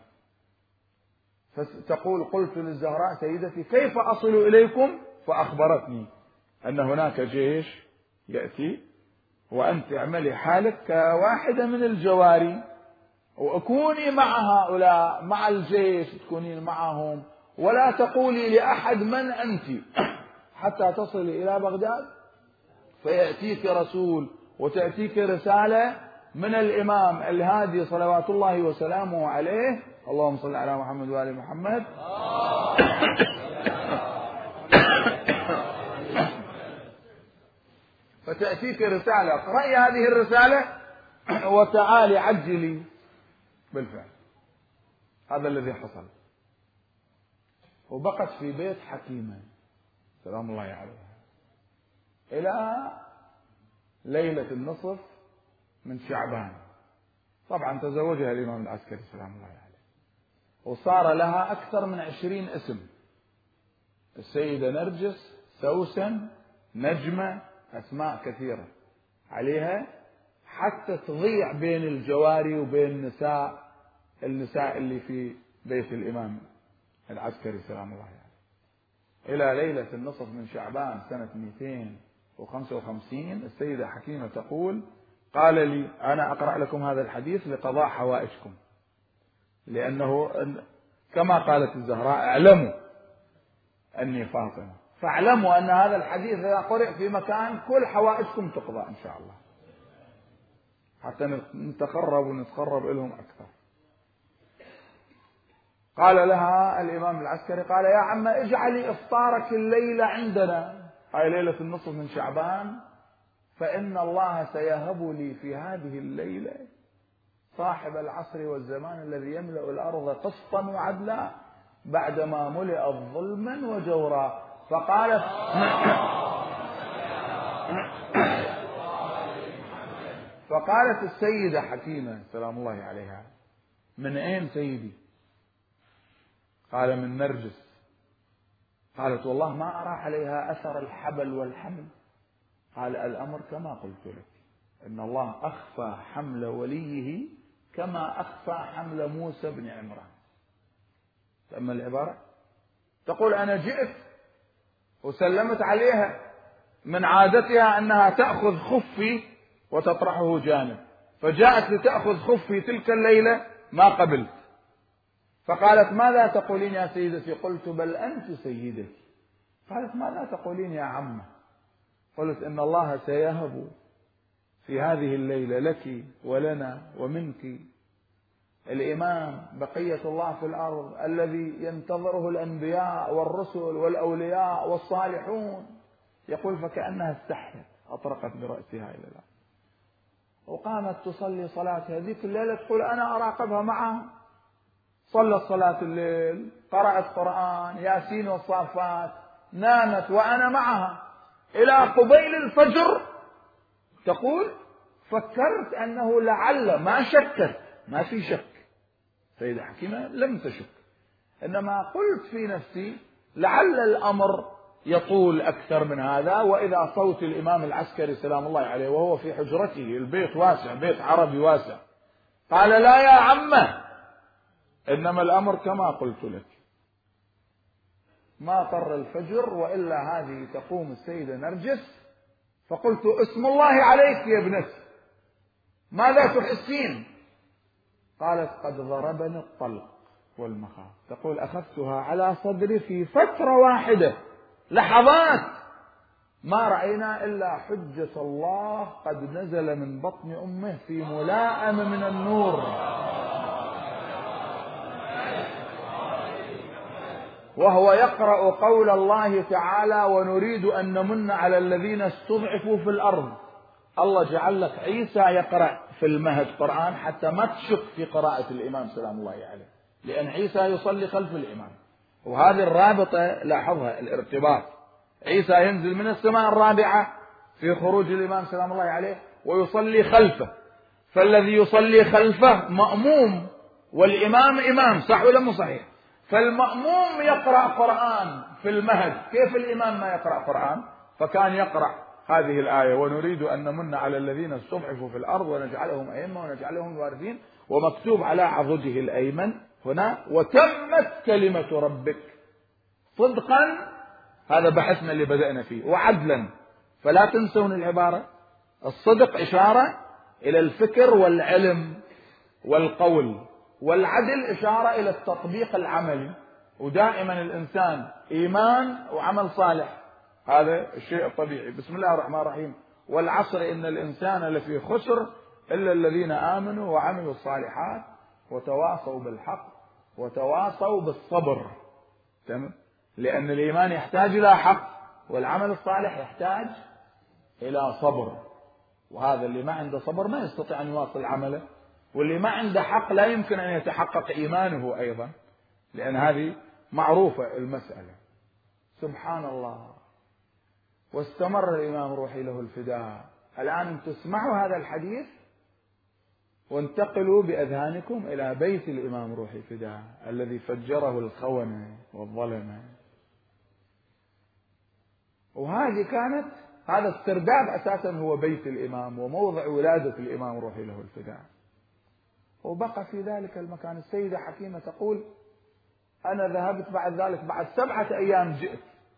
فتقول: قلت للزهراء: سيدتي، كيف أصل إليكم؟ فأخبرتني أن هناك جيش يأتي، وأنت اعملي حالك كواحدة من الجواري، وأكوني مع هؤلاء، مع الجيش، تكونين معهم، ولا تقولي لأحد من أنت حتى تصلي إلى بغداد، فيأتيك رسول وتأتيك رسالة من الإمام الهادي صلوات الله وسلامه عليه. اللهم صل على محمد وآل محمد. فتأتيك رسالة، اقرأي هذه الرسالة وتعالي عجلي. بالفعل هذا الذي حصل. وبقت في بيت حكيمة سلام الله عليها إلى ليلة النصف من شعبان. طبعا تزوجها الإمام العسكري سلام الله عليه، وصار لها أكثر من عشرين اسم: السيدة نرجس، سوسن، نجمة، أسماء كثيرة عليها، حتى تضيع بين الجواري وبين النساء النساء اللي في بيت الإمام العسكري سلام الله عليه. إلى ليلة النصف من شعبان سنة مئتين وخمسة وخمسين السيدة حكيمة تقول: قال لي: أنا أقرأ لكم هذا الحديث لقضاء حوائجكم، لأنه كما قالت الزهراء: اعلموا أني فاطمة، فاعلموا أن هذا الحديث إذا قرئ في مكان كل حوائجكم تقضى إن شاء الله، حتى نتقرب ونتقرب إلهم أكثر. قال لها الإمام العسكري: قال: يا عم اجعلي إفطارك الليلة عندنا، هاي ليلة النصف من شعبان، فإن الله سيهب لي في هذه الليلة صاحب العصر والزمان الذي يملأ الأرض قسطا وعدلا بعدما ملئت ظلما وجورا. فقالت فقالت السيدة حكيمة سلام الله عليها: من أين سيدي؟ قال: من نرجس. قالت: والله ما أرى عليها أثر الحبل والحمل. قال: الأمر كما قلت لك، إن الله أخفى حمل وليه كما أخفى حمل موسى بن عمران. تأمل العبارة، تقول: أنا جئت وسلمت عليها، من عادتها أنها تأخذ خفي وتطرحه جانب، فجاءت لتأخذ خفي تلك الليلة ما قبلت، فقالت: ماذا تقولين يا سيدتي؟ قلت: بل أنت سيدتي. قالت: ماذا تقولين يا عمة؟ قلت: إن الله سيهب في هذه الليلة لك ولنا ومنك الإمام بقية الله في الأرض الذي ينتظره الأنبياء والرسل والأولياء والصالحون. يقول: فكأنها استحيت، أطرقت برأسها إلى الأرض وقامت تصلي صلاتها ذيك الليلة. تقول: أنا أراقبها معها، صلت صلاة الليل، قرأت قرآن ياسين والصافات، نامت وأنا معها إلى قبيل الفجر. تقول: فكرت أنه لعل، ما شكت، ما في شك، سيدة حكيمة لم تشك، إنما قلت في نفسي لعل الأمر يطول أكثر من هذا. وإذا صوت الإمام العسكري سلام الله عليه وهو في حجرته، البيت واسع، بيت عربي واسع، قال: لا يا عمه، إنما الأمر كما قلت لك. ما طر الفجر وإلا هذه تقوم السيدة نرجس، فقلت: اسم الله عليك يا ابنتي، ماذا تحسين؟ قالت: قد ضربني الطلق والمخاض. تقول: أخذتها على صدري في فترة واحدة، لحظات، ما رأينا إلا حجة الله قد نزل من بطن أمه في ملائمة من النور، وهو يقرأ قول الله تعالى: ونريد أن نمن على الذين استضعفوا في الأرض. الله جعل لك عيسى يقرأ في المهد قرآن حتى ما تشك في قراءة الإمام سلام الله عليه، لأن عيسى يصلي خلف الإمام. وهذه الرابطة لاحظها، الارتباط. عيسى ينزل من السماء الرابعة في خروج الإمام سلام الله عليه ويصلي خلفه، فالذي يصلي خلفه مأموم والإمام إمام، صح ولا مو صحيح؟ فالمأموم يقرأ قرآن في المهد، كيف الإمام ما يقرأ قرآن؟ فكان يقرأ هذه الآية: ونريد أن نمن على الذين استضعفوا في الأرض ونجعلهم أئمة ونجعلهم وارثين، ومكتوب على عضده الأيمن هنا: وتمت كلمة ربك صدقا. هذا بحثنا اللي بدأنا فيه، وعدلا. فلا تنسون العبارة، الصدق إشارة إلى الفكر والعلم والقول، والعدل إشارة إلى التطبيق العملي. ودائما الإنسان إيمان وعمل صالح، هذا الشيء الطبيعي. بسم الله الرحمن الرحيم: والعصر إن الإنسان لفي خسر إلا الذين آمنوا وعملوا الصالحات وتواصوا بالحق وتواصوا بالصبر. تمام؟ لأن الإيمان يحتاج إلى حق، والعمل الصالح يحتاج إلى صبر. وهذا اللي ما عنده صبر ما يستطيع أن يواصل عمله، واللي ما عنده حق لا يمكن أن يتحقق إيمانه أيضا، لأن هذه معروفة المسألة. سبحان الله. واستمر الإمام روحي له الفداء. الآن تسمعوا هذا الحديث وانتقلوا بأذهانكم إلى بيت الإمام روحي فداء الذي فجره الخونة والظلمة. وهذه كانت، هذا السرداب أساسا هو بيت الإمام وموضع ولادة الإمام روحي له الفداء. وبقى في ذلك المكان. السيدة حكيمة تقول: أنا ذهبت بعد ذلك، بعد سبعة أيام جئت،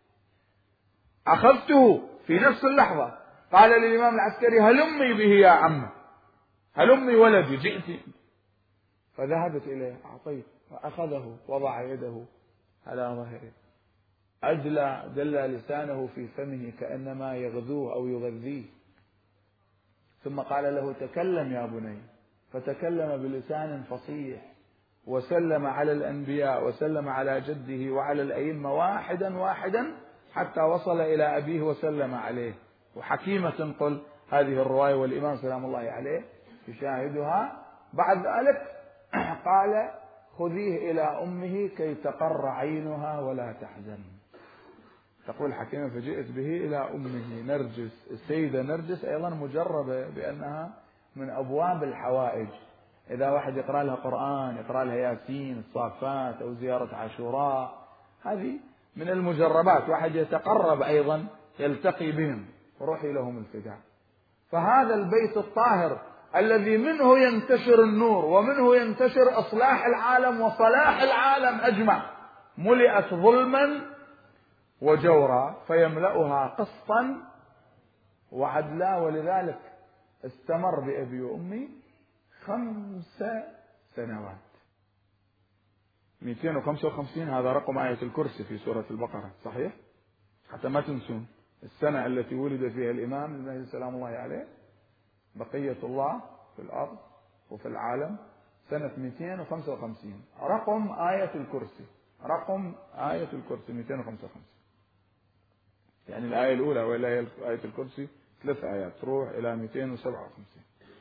أخذته في نفس اللحظة. قال للإمام العسكري: هلمي به يا عم، هلمي ولدي، جئت. فذهبت إليه، أعطيت، فأخذه، وضع يده على ظهره، أدلى دل لسانه في فمه كأنما يغذوه أو يغذيه، ثم قال له: تكلم يا بني. فتكلم بلسان فصيح، وسلم على الأنبياء وسلم على جده وعلى الأئمة واحدا واحدا، حتى وصل إلى أبيه وسلم عليه. وحكيمة تنقل هذه الرواية والإمام سلام الله عليه يشاهدها. بعد ذلك قال خذيه إلى أمه كي تقر عينها ولا تحزن. تقول حكيمة فجئت به إلى أمه نرجس. السيدة نرجس أيضا مجربة بأنها من أبواب الحوائج. إذا واحد يقرأ لها قرآن، يقرأ لها ياسين، الصافات، أو زيارة عاشوراء، هذه من المجربات. واحد يتقرب أيضا يلتقي بهم وروحي لهم الفداء. فهذا البيت الطاهر الذي منه ينتشر النور ومنه ينتشر إصلاح العالم وصلاح العالم أجمع، ملئت ظلما وجورا فيملأها قسطا وعدلا. ولذلك استمر بأبي وأمي خمس سنوات. مئتين وخمسة وخمسين هذا رقم آية الكرسي في سورة البقرة، صحيح؟ حتى ما تنسون السنة التي ولد فيها الإمام المهدي سلام الله عليه، بقية الله في الأرض وفي العالم سنة مئتين وخمسة وخمسين، رقم آية الكرسي، رقم آية الكرسي مئتين وخمسة وخمسين. يعني الآية الأولى ولا آية الكرسي ثلاث آيات تروح إلى مئتين وسبعة وخمسين.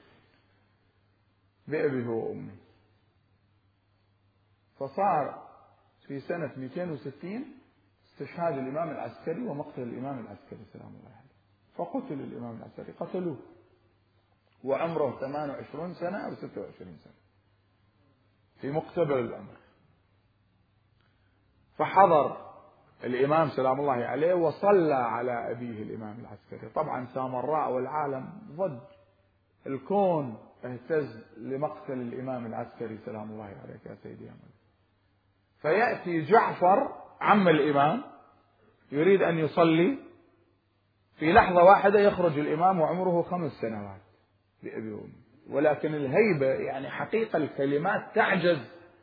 بأبيه وأمي. فصار في سنة مئتين وستين استشهاد الإمام العسكري ومقتل الإمام العسكري سلام الله عليه. فقتل الإمام العسكري، قتلوه وعمره ثمانية وعشرين سنة أو ستة وعشرين سنة في مقتبل الأمر. فحضر الإمام سلام الله عليه وصلى على أبيه الإمام العسكري. طبعا سامراء والعالم ضج، الكون اهتز لمقتل الإمام العسكري سلام الله عليك يا سيدي أحمد. فيأتي جعفر عم الإمام يريد أن يصلي، في لحظة واحدة يخرج الإمام وعمره خمس سنوات بأبي وأمي. ولكن الهيبة يعني حقيقة الكلمات تعجز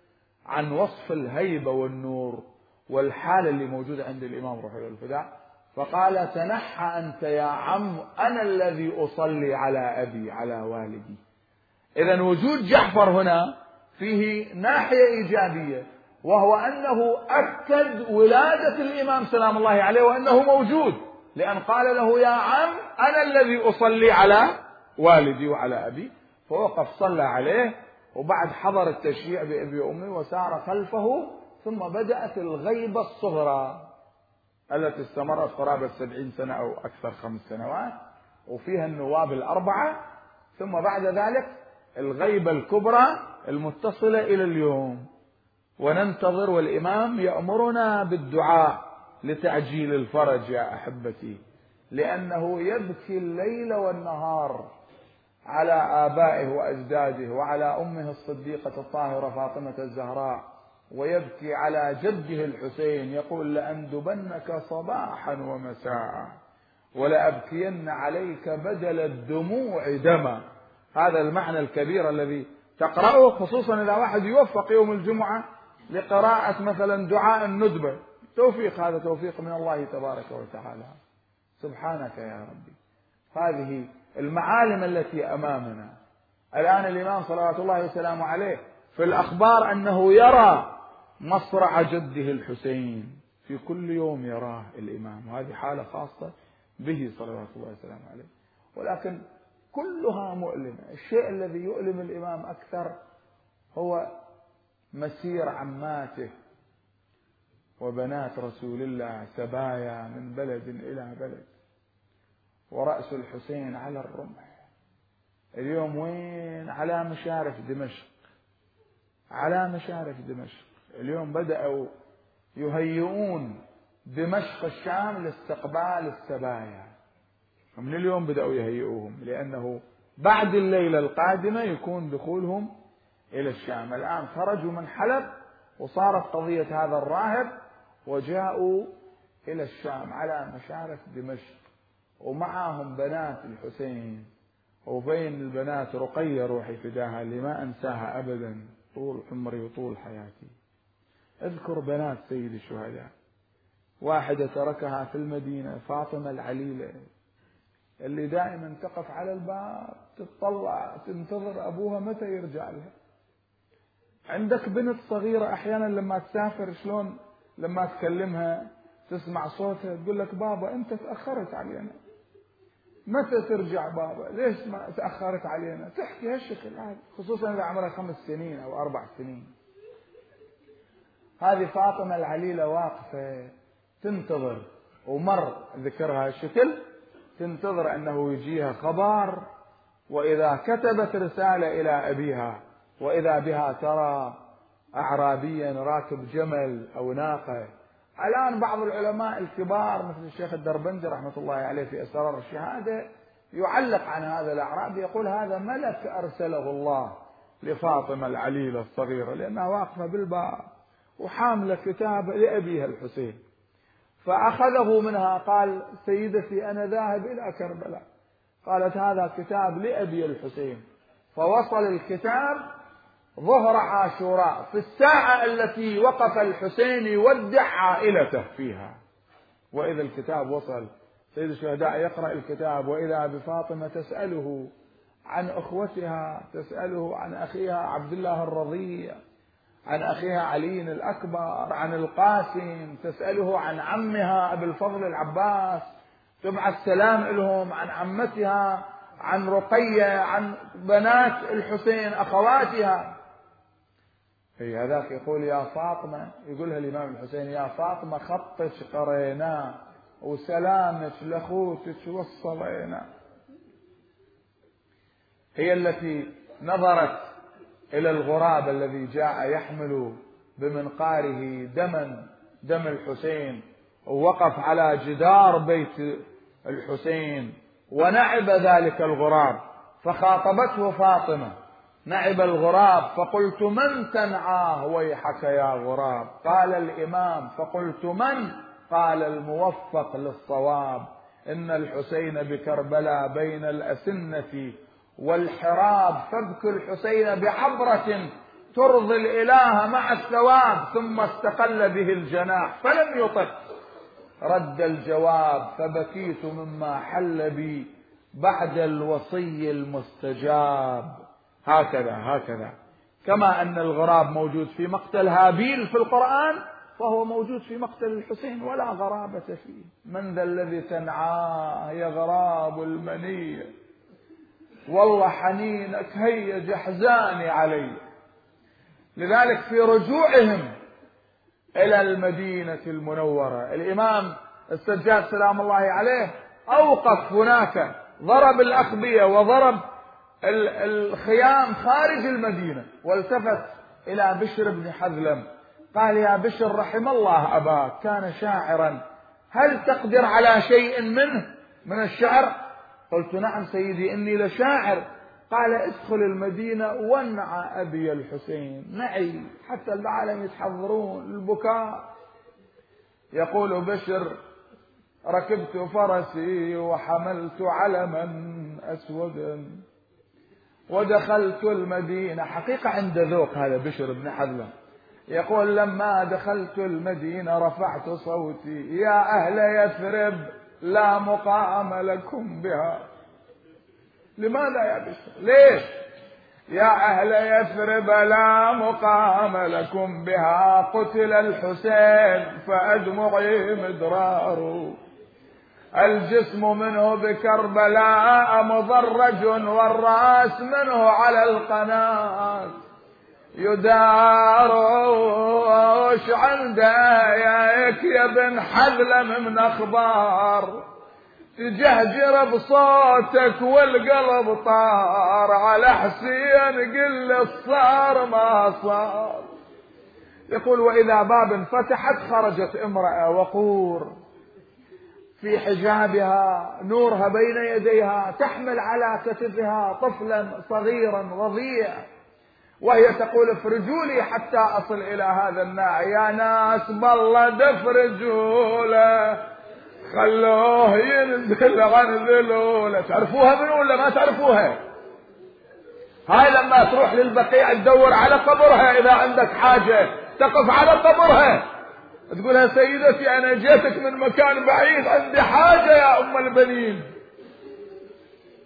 عن وصف الهيبة والنور والحالة اللي موجودة عند الإمام روح الفداء. فقال تنحى أنت يا عم، أنا الذي أصلي على أبي على والدي. إذن وجود جعفر هنا فيه ناحية إيجابية، وهو أنه أكد ولادة الإمام سلام الله عليه وأنه موجود، لأن قال له يا عم أنا الذي أصلي على والدي وعلى أبي. فوقف صلى عليه، وبعد حضر التشييع بأبي وأمي وسار خلفه. ثم بدأت الغيبة الصغرى التي استمرت قرابة سبعين سنة أو أكثر، خمس سنوات، وفيها النواب الأربعة. ثم بعد ذلك الغيبة الكبرى المتصلة إلى اليوم، وننتظر والإمام يأمرنا بالدعاء لتعجيل الفرج يا أحبتي، لأنه يبكي الليل والنهار على آبائه وأجداده وعلى أمه الصديقة الطاهرة فاطمة الزهراء، ويبكي على جده الحسين، يقول لأندبنك صباحا ومساء ولأبكين عليك بدل الدموع دما. هذا المعنى الكبير الذي تقرأه، خصوصا إذا واحد يوفق يوم الجمعة لقراءة مثلا دعاء الندبة، توفيق، هذا توفيق من الله تبارك وتعالى. سبحانك يا ربي. هذه المعالم التي أمامنا الآن. الإمام صلوات الله وسلامه عليه في الأخبار أنه يرى مصرع جده الحسين، في كل يوم يراه الإمام، وهذه حالة خاصة به صلوات الله وسلامه عليه. ولكن كلها مؤلمة. الشيء الذي يؤلم الإمام أكثر هو مسير عماته وبنات رسول الله سبايا من بلد إلى بلد، ورأس الحسين على الرمح. اليوم وين؟ على مشارف دمشق، على مشارف دمشق. اليوم بدأوا يهيئون دمشق الشام لاستقبال السبايا، ومن اليوم بدأوا يهيئوهم، لأنه بعد الليلة القادمة يكون دخولهم إلى الشام. الآن خرجوا من حلب وصارت قضية هذا الراهب، وجاءوا إلى الشام على مشارف دمشق، ومعهم بنات الحسين، وبين البنات رقية روحي فداها اللي ما أنساها أبدا طول عمري وطول حياتي. أذكر بنات سيد الشهداء، واحدة تركها في المدينة، فاطمة العليلة، اللي دائما تقف على الباب تتطلع تنتظر أبوها متى يرجع لها. عندك بنت صغيرة أحيانا لما تسافر شلون لما تكلمها تسمع صوتها تقول لك بابا أنت تأخرت علينا، متى ترجع بابا؟ ليش ما تأخرت علينا؟ تحكي هالشكل هذا، خصوصا إذا عمرها خمس سنين أو أربع سنين. هذه فاطمة العليلة واقفة تنتظر، ومر ذكرها الشكل، تنتظر أنه يجيها خبر، وإذا كتبت رسالة إلى أبيها وإذا بها ترى أعرابيا راكب جمل أو ناقة. الآن بعض العلماء الكبار مثل الشيخ الدربندي رحمة الله عليه في أسرار الشهادة يعلق عن هذا الأعرابي، يقول هذا ملك أرسله الله لفاطمة العليلة الصغيرة، لأنها واقفة بالباب وحاملة كتاب لأبيها الحسين، فأخذه منها قال سيدتي أنا ذاهب إلى كربلاء، قالت هذا كتاب لأبي الحسين، فوصل الكتاب ظهر عاشوراء في الساعة التي وقف الحسين يودع عائلته فيها، وإذا الكتاب وصل سيد الشهداء يقرأ الكتاب، وإذا بفاطمة تسأله عن أخوتها، تسأله عن أخيها عبد الله الرضيع، عن أخيها علي الأكبر، عن القاسم، تسأله عن عمها أبي الفضل العباس، تبعث سلام لهم، عن عمتها، عن رقية، عن بنات الحسين أخواتها. هي هذاك يقول يا فاطمة، يقولها الإمام الحسين يا فاطمة خطك قرينا وسلامك لأخوتك وصلينا. هي التي نظرت إلى الغراب الذي جاء يحمل بمنقاره دما دم الحسين، ووقف على جدار بيت الحسين ونعب ذلك الغراب، فخاطبته فاطمة نعب الغراب، فقلت من تنعاه ويحك يا غراب؟ قال الإمام فقلت من؟ قال الموفق للصواب، إن الحسين بكربلاء بين الأسنة والحراب، فابكي الحسين بعبرة ترضي الإله مع الثواب، ثم استقل به الجناح فلم يطق رد الجواب، فبكيت مما حل بي بعد الوصي المستجاب. هكذا هكذا كما أن الغراب موجود في مقتل هابيل في القرآن، فهو موجود في مقتل الحسين ولا غرابة فيه. من ذا الذي تنعاه يا غراب المنية، والله حنينك هيج أحزاني علي. لذلك في رجوعهم إلى المدينة المنورة الإمام السجاد سلام الله عليه أوقف هناك، ضرب الأقبية وضرب الخيام خارج المدينة، والتفت إلى بشر بن حذلم قال يا بشر رحم الله أباك كان شاعرا، هل تقدر على شيء منه من الشعر؟ قلت نعم سيدي إني لشاعر. قال ادخل المدينة وانع أبي الحسين، نعي حتى العالم يتحضرون البكاء. يقول بشر ركبت فرسي وحملت علما أسودا ودخلت المدينة. حقيقة عند ذوق هذا بشر بن حذلم. يقول لما دخلت المدينة رفعت صوتي يا أهل يثرب لا مقام لكم بها. لماذا يا بشر؟ ليش؟ يا أهل يثرب لا مقام لكم بها، قتل الحسين فأدمعي مدرار، الجسم منه بكربلاء مضرج والرأس منه على القناة يدار. وش عندك يا ابن حذلم من أخبار؟ تجهجر بصوتك والقلب طار، على حسين قل الصار ما صار. يقول وإذا باب فتحت خرجت امرأة وقور في حجابها، نورها بين يديها، تحمل على كتفها طفلا صغيرا رضيع، وهي تقول افرجوا لي حتى أصل إلى هذا الناع. يا ناس بالله دفرجوا له خلوه ينزل عن ذلوله. تعرفوها من ولا ما تعرفوها؟ هاي لما تروح للبقيع تدور على قبرها، إذا عندك حاجة تقف على قبرها تقولها سيدتي أنا جيتك من مكان بعيد عندي حاجة يا أم البنين.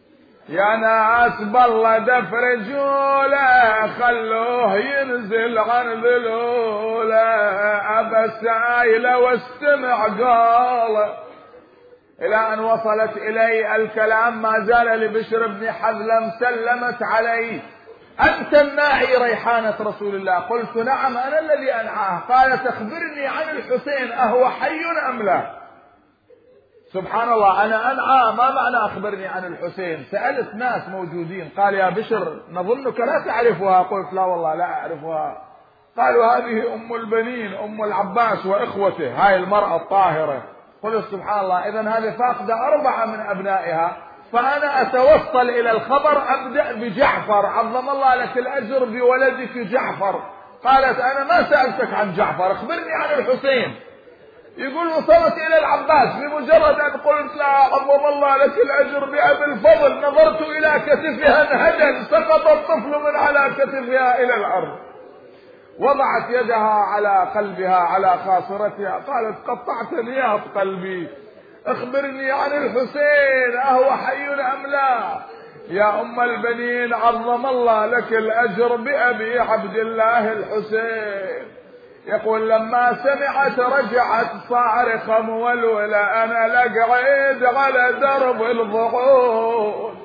يا ناس بالله دفر جوله خلوه ينزل عن ذلوله أبا سايله واستمع قاله إلى أن وصلت إلي الكلام ما زال لبشر بن حذلم سلمت عليه أنت الناعي ريحانة رسول الله؟ قلت نعم أنا الذي أنعاه. قالت أخبرني عن الحسين أهو حي أم لا؟ سبحان الله، أنا أنعى، ما معنى أخبرني عن الحسين؟ سألت ناس موجودين، قال يا بشر نظنك لا تعرفها. قلت لا والله لا أعرفها. قالوا هذه أم البنين أم العباس وإخوته، هاي المرأة الطاهرة. قلت سبحان الله، إذن هذه فاقدة أربعة من أبنائها، فأنا أتوصل إلى الخبر أبدأ بجعفر، عظم الله لك الأجر بولدك جعفر. قالت أنا ما سألتك عن جعفر، أخبرني عن الحسين. يقول وصلت إلى العباس، بمجرد أن قلت لا عظم الله لك الأجر بأبي الفضل نظرت إلى كتفها انهدم، سقط الطفل من على كتفها إلى الأرض، وضعت يدها على قلبها على خاصرتها، قالت قطعت نياط قلبي، اخبرني عن الحسين أهو حي أم لا؟ يا أم البنين عظم الله لك الأجر بأبي عبد الله الحسين. يقول لما سمعت رجعت صارخة مولولة، أنا لقعد على درب الضغون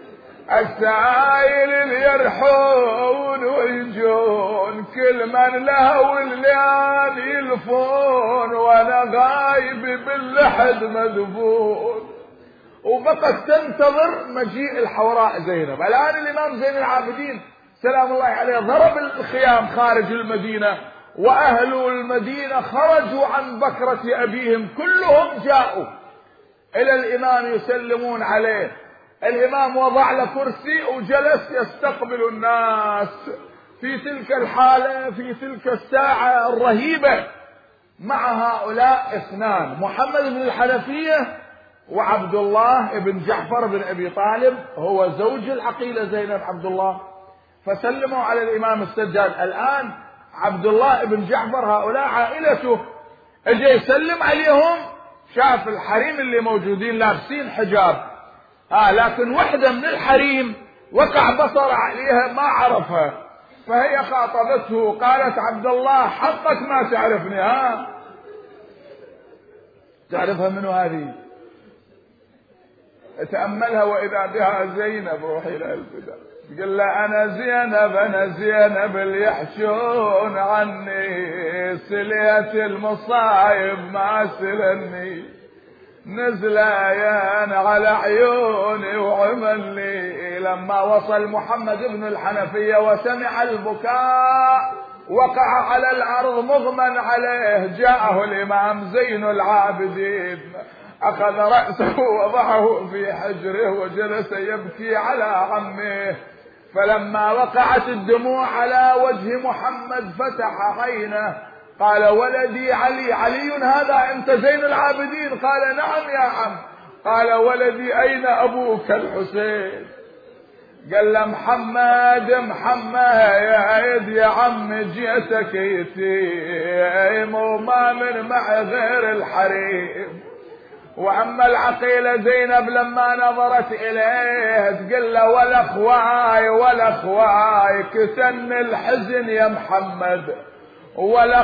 السائل اللي يرحون ويجون، كل من له والليان يلفون، وانا غايب باللحد مدفون. وبقت تنتظر مجيء الحوراء زينب. الآن الإمام زين العابدين سلام الله عليه ضرب الخيام خارج المدينة، وأهل المدينة خرجوا عن بكرة أبيهم، كلهم جاءوا إلى الإمام يسلمون عليه. الإمام وضع له كرسي وجلس يستقبل الناس في تلك الحالة في تلك الساعة الرهيبة. مع هؤلاء اثنان، محمد بن الحنفية وعبد الله بن جعفر بن أبي طالب، هو زوج العقيلة زينب عبد الله. فسلموا على الإمام السجاد. الآن عبد الله بن جعفر هؤلاء عائلته، اجى يسلم عليهم، شاف الحريم اللي موجودين لابسين حجاب، آه لكن وحدة من الحريم وقع بصر عليها ما عرفها، فهي خاطبته قالت عبد الله حقك ما تعرفني، ها تعرفها منو هذه؟ تأملها وإذا بها زينب روحي إلى البدع، قل له أنا زينب أنا زينب اللي يحشون عني، سليت المصايب ما سلني، نزلايان على عيوني وعملني. لما وصل محمد بن الحنفية وسمع البكاء وقع على الأرض مغمى عليه، جاءه الإمام زين العابدين أخذ رأسه ووضعه في حجره وجلس يبكي على عمه. فلما وقعت الدموع على وجه محمد فتح عينه، قال ولدي علي. علي هذا أنت زين العابدين؟ قال نعم يا عم. قال ولدي أين أبوك الحسين؟ قال له محمد محمد يا عم جيتك يتيم وما من معي غير الحريم. وأما العقيلة زينب لما نظرت إليه تقول له ولا اخواي ولا اخواي كتن الحزن يا محمد، ولا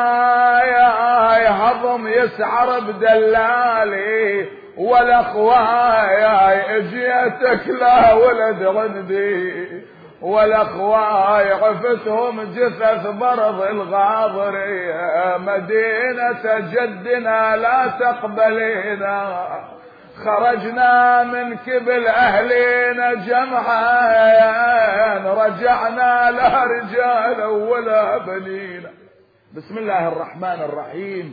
اخواي هضم يسعر بدلالي، ولا اخواي اجيتك لا ولد عندي، ولا اخواي عفتهم جثث برض الغاضرية، مدينة جدنا لا تقبلينا، خرجنا من كبل أهلنا جمعان، رجعنا لا رجال ولا بنينا. بسم الله الرحمن الرحيم.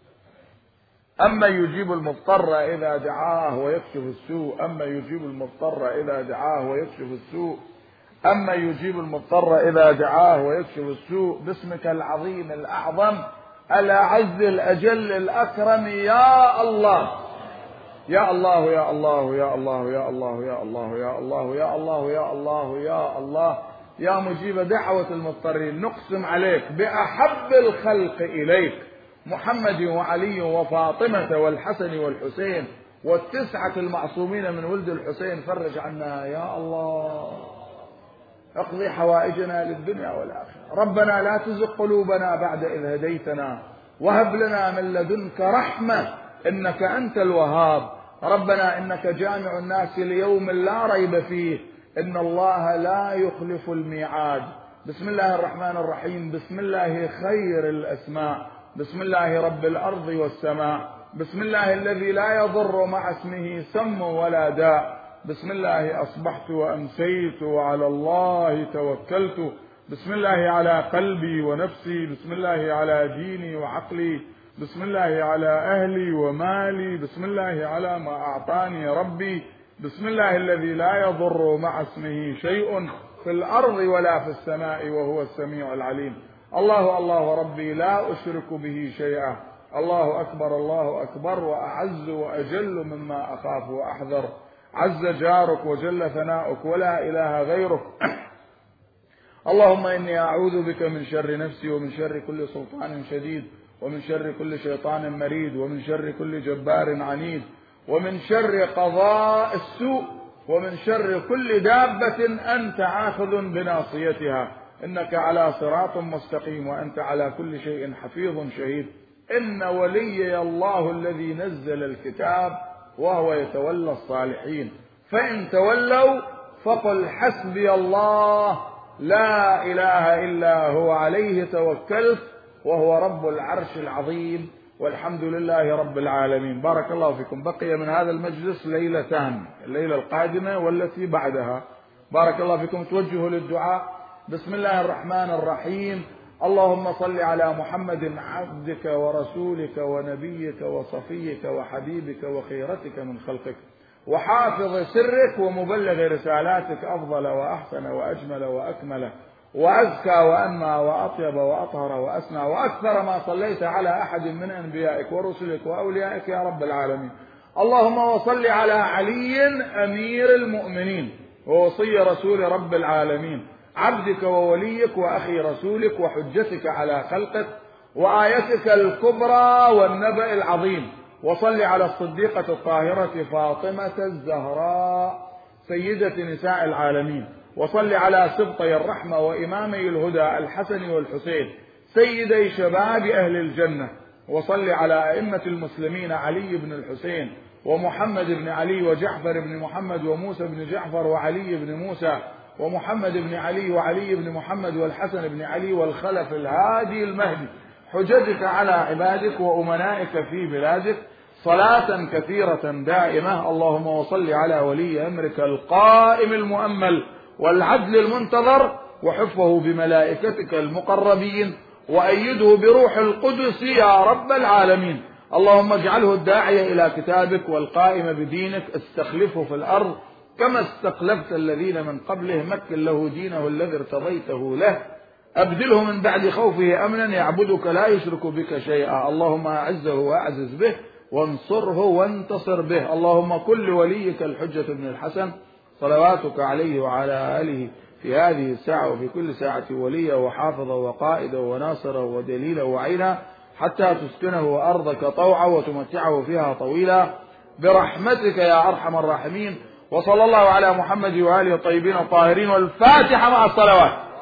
أما يجيب المضطر إذا دعاه ويكشف السوء، أما يجيب المضطر إذا دعاه ويكشف السوء، أما يجيب المضطر إذا دعاه ويكشف السوء، باسمك العظيم الأعظم الأعز الأجل الأكرم يا الله يا الله يا الله يا الله يا الله يا الله يا الله يا الله يا الله يا الله يا مجيب دعوة المضطرين. نقسم عليك بأحب الخلق إليك محمد وعلي وفاطمة والحسن والحسين والتسعة المعصومين من ولد الحسين فرج عنا يا الله، اقضي حوائجنا للدنيا والآخرة. ربنا لا تزغ قلوبنا بعد إذ هديتنا وهب لنا من لدنك رحمة إنك أنت الوهاب. ربنا إنك جامع الناس ليوم لا ريب فيه إن الله لا يخلف الميعاد. بسم الله الرحمن الرحيم. بسم الله خير الأسماء. بسم الله رب الأرض والسماء. بسم الله الذي لا يضر مع اسمه سم ولا داء. بسم الله أصبحت وأمسيت وعلى الله توكلت. بسم الله على قلبي ونفسي. بسم الله على ديني وعقلي. بسم الله على أهلي ومالي. بسم الله على ما أعطاني ربي. بسم الله الذي لا يضر مع اسمه شيء في الأرض ولا في السماء وهو السميع العليم. الله الله ربي لا أشرك به شيئا. الله أكبر الله أكبر وأعز وأجل مما أخاف وأحذر. عز جارك وجل ثناؤك ولا إله غيرك. اللهم إني أعوذ بك من شر نفسي ومن شر كل سلطان شديد ومن شر كل شيطان مريد ومن شر كل جبار عنيد ومن شر قضاء السوء ومن شر كل دابة أنت آخذ بناصيتها إنك على صراط مستقيم وأنت على كل شيء حفيظ شهيد. إن وليي الله الذي نزل الكتاب وهو يتولى الصالحين. فإن تولوا فقل حسبي الله لا إله إلا هو عليه توكلت وهو رب العرش العظيم والحمد لله رب العالمين. بارك الله فيكم. بقي من هذا المجلس ليلتان، الليلة القادمة والتي بعدها. بارك الله فيكم. توجهوا للدعاء. بسم الله الرحمن الرحيم. اللهم صل على محمد عبدك ورسولك ونبيك وصفيك وحبيبك وخيرتك من خلقك وحافظ سرك ومبلغ رسالاتك أفضل وأحسن وأجمل وأكمل وأزكى وأنمى وأطيب وأطهر وأسنى وأكثر ما صليت على أحد من أنبيائك ورسلك وأوليائك يا رب العالمين. اللهم وصل على علي أمير المؤمنين ووصي رسول رب العالمين عبدك ووليك وأخي رسولك وحجتك على خلقك وآيتك الكبرى والنبأ العظيم. وصل على الصديقة الطاهرة فاطمة الزهراء سيدة نساء العالمين. وصل على سبطي الرحمة وإمامي الهدى الحسن والحسين سيدي شباب أهل الجنة. وصل على أئمة المسلمين علي بن الحسين ومحمد بن علي وجعفر بن محمد وموسى بن جعفر وعلي بن موسى ومحمد بن علي وعلي بن محمد والحسن بن علي والخلف الهادي المهدي حجتك على عبادك وأمنائك في بلادك صلاة كثيرة دائمة. اللهم وصل على ولي أمرك القائم المؤمل والعدل المنتظر وحفه بملائكتك المقربين وأيده بروح القدس يا رب العالمين. اللهم اجعله الداعية إلى كتابك والقائم بدينك استخلفه في الأرض كما استخلفت الذين من قبله. مكن له دينه الذي ارتضيته له. أبدله من بعد خوفه أمنا يعبدك لا يشرك بك شيئا. اللهم أعزه وأعزز به وانصره وانتصر به. اللهم كل وليك الحجة بن الحسن صلواتك عليه وعلى آله في هذه الساعة وفي كل ساعة وليا وحافظا وقائدا وناصرا ودليلا وعينا حتى تسكنه أرضك طوعا وتمتعه فيها طويلا برحمتك يا أرحم الراحمين. وصلى الله على محمد وآله الطيبين الطاهرين. والفاتحة مع الصلوات.